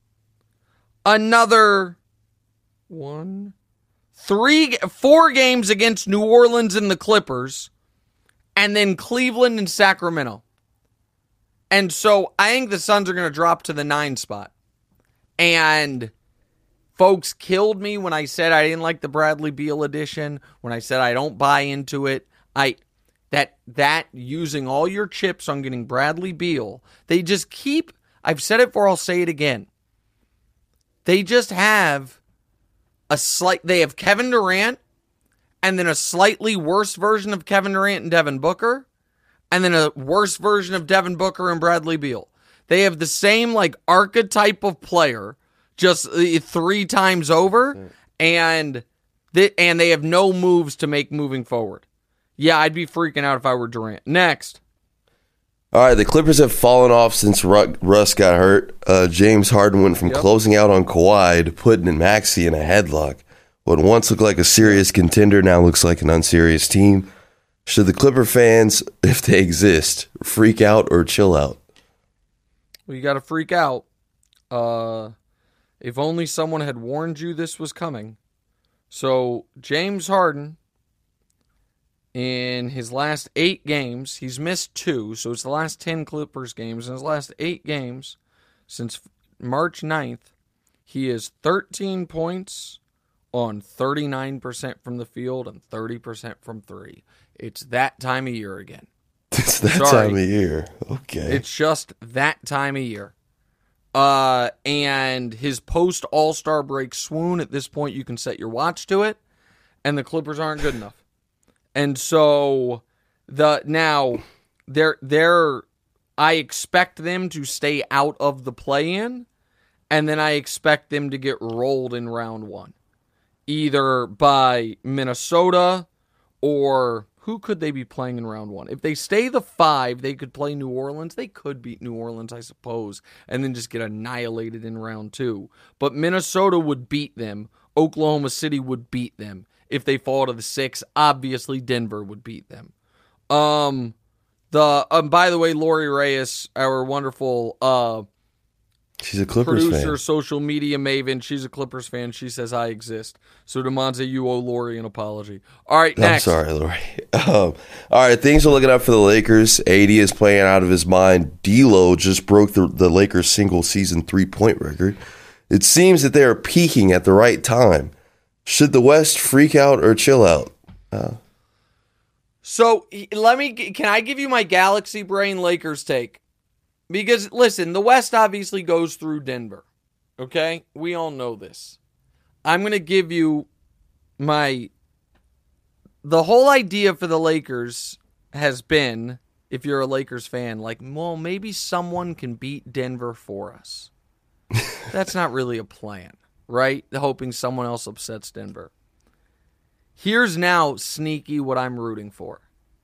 Another one, three, four games against New Orleans and the Clippers, and then Cleveland and Sacramento. And so I think the Suns are going to drop to the nine spot. And folks killed me when I said I didn't like the Bradley Beal edition, when I said I don't buy into it. I that that using all your chips on getting Bradley Beal, they just keep, I've said it before, I'll say it again. They just have a slight, they have Kevin Durant, and then a slightly worse version of Kevin Durant and Devin Booker, and then a worse version of Devin Booker and Bradley Beal. They have the same like archetype of player, just three times over, and they, and they have no moves to make moving forward. Yeah, I'd be freaking out if I were Durant. Next.
All right, the Clippers have fallen off since Russ got hurt. Uh, James Harden went from yep. closing out on Kawhi to putting Maxey in a headlock. What once looked like a serious contender now looks like an unserious team. Should the Clipper fans, if they exist, freak out or chill out?
Well, you got to freak out. Uh, if only someone had warned you this was coming. So, James Harden, in his last eight games, he's missed two, so it's the last ten Clippers games. In his last eight games, since March ninth, he is thirteen points on thirty-nine percent from the field and thirty percent from three. It's that time of year again.
It's that
Sorry.
time of year. Okay.
It's just that time of year. Uh, and his post-All-Star break swoon, at this point you can set your watch to it, and the Clippers aren't good enough. And so the now they're they're I expect them to stay out of the play-in, and then I expect them to get rolled in round one. Either by Minnesota or who could they be playing in round one? If they stay the five, they could play New Orleans. They could beat New Orleans, I suppose, and then just get annihilated in round two. But Minnesota would beat them. Oklahoma City would beat them. If they fall to the six, obviously Denver would beat them. Um, the um, by the way, Lori Reyes, our wonderful uh,
she's a Clippers
producer,
fan.
social media maven. She's a Clippers fan. She says I exist. So DeMonte, you owe Lori an apology. All right, next.
I'm sorry, Lori. Um, all right, things are looking up for the Lakers. A D is playing out of his mind. D'Lo just broke the, the Lakers' single season three point record. It seems that they are peaking at the right time. Should the West freak out or chill out? Uh,
so let me. Can I give you my Galaxy Brain Lakers take? Because listen, the West obviously goes through Denver. Okay, we all know this. I'm going to give you my. The whole idea for the Lakers has been, if you're a Lakers fan, like, well, maybe someone can beat Denver for us. That's not really a plan. Right? Hoping someone else upsets Denver. Here's now, sneaky, what I'm rooting for.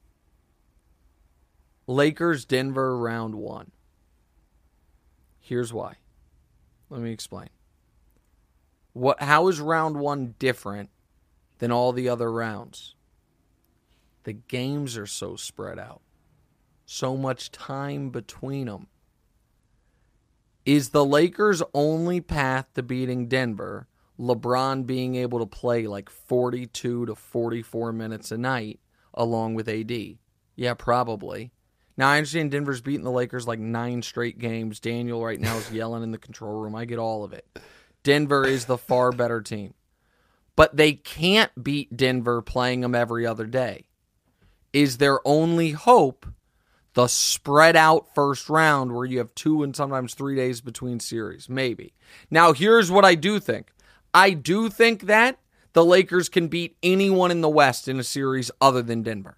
Lakers, Denver, round one. Here's why. Let me explain. What? How is round one different than all the other rounds? The games are so spread out. So much time between them. Is the Lakers' only path to beating Denver LeBron being able to play like forty-two to forty-four minutes a night along with A D? Yeah, probably. Now, I understand Denver's beating the Lakers like nine straight games. Daniel right now is yelling in the control room. I get all of it. Denver is the far better team. But they can't beat Denver playing them every other day. Is their only hope the spread out first round where you have two and sometimes three days between series? Maybe. Now, here's what I do think. I do think that the Lakers can beat anyone in the West in a series other than Denver.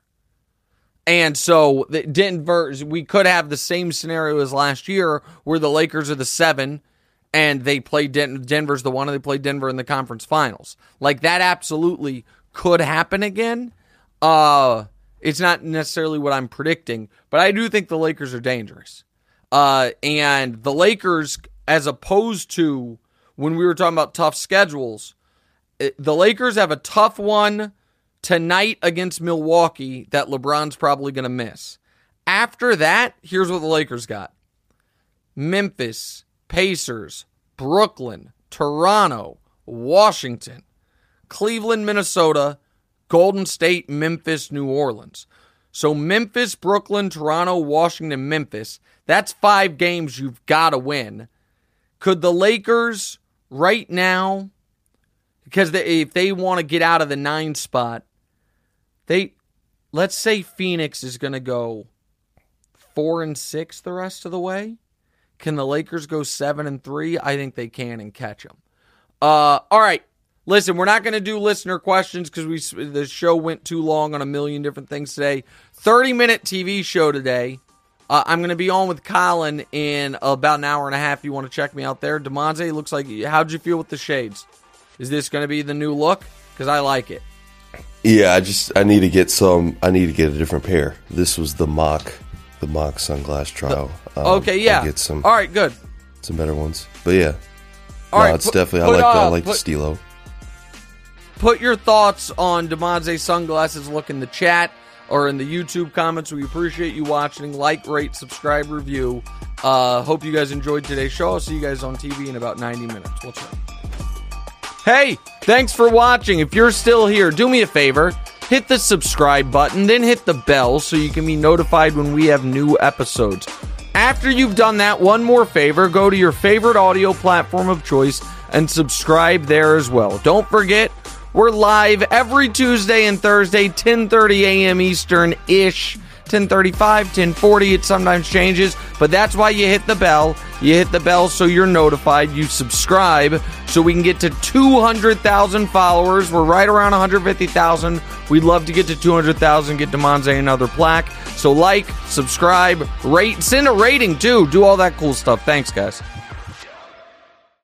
And so the Denver, we could have the same scenario as last year where the Lakers are the seven and they play Den- Denver's the one and they play Denver in the conference finals. Like that absolutely could happen again. Uh, it's not necessarily what I'm predicting, but I do think the Lakers are dangerous. Uh, and the Lakers, as opposed to when we were talking about tough schedules, the Lakers have a tough one tonight against Milwaukee that LeBron's probably going to miss. After that, here's what the Lakers got. Memphis, Pacers, Brooklyn, Toronto, Washington, Cleveland, Minnesota, Golden State, Memphis, New Orleans. So Memphis, Brooklyn, Toronto, Washington, Memphis. That's five games you've got to win. Could the Lakers right now, because they, if they want to get out of the nine spot, they, let's say Phoenix is going to go four and six the rest of the way. Can the Lakers go seven and three? I think they can and catch them. Uh, all right. Listen, we're not going to do listener questions because we the show went too long on a million different things today. thirty-minute T V show today. Uh, I'm going to be on with Colin in about an hour and a half. If you want to check me out there. Demonte, looks like, how'd you feel with the shades? Is this going to be the new look? Because I like it.
Yeah, I just, I need to get some, I need to get a different pair. This was the mock, the mock sunglass trial.
The,
um,
okay, yeah.
I'll get some.
All right, good.
Some better ones. But yeah.
All
no,
right,
it's
put,
definitely,
put,
I like,
uh,
the, I like
put,
the Stilo.
Put your thoughts on Demonte's sunglasses look in the chat or in the YouTube comments. We appreciate you watching. Like, rate, subscribe, review. Uh, hope you guys enjoyed today's show. I'll see you guys on T V in about ninety minutes. We'll try. Hey, thanks for watching. If you're still here, do me a favor. Hit the subscribe button, then hit the bell so you can be notified when we have new episodes. After you've done that, one more favor. Go to your favorite audio platform of choice and subscribe there as well. Don't forget, we're live every Tuesday and Thursday, ten thirty a.m. Eastern-ish. ten thirty-five, ten forty, it sometimes changes, but that's why you hit the bell. You hit the bell so you're notified. You subscribe so we can get to two hundred thousand followers. We're right around one hundred fifty thousand. We'd love to get to two hundred thousand, get Demonte another plaque. So like, subscribe, rate, send a rating too. Do all that cool stuff. Thanks, guys.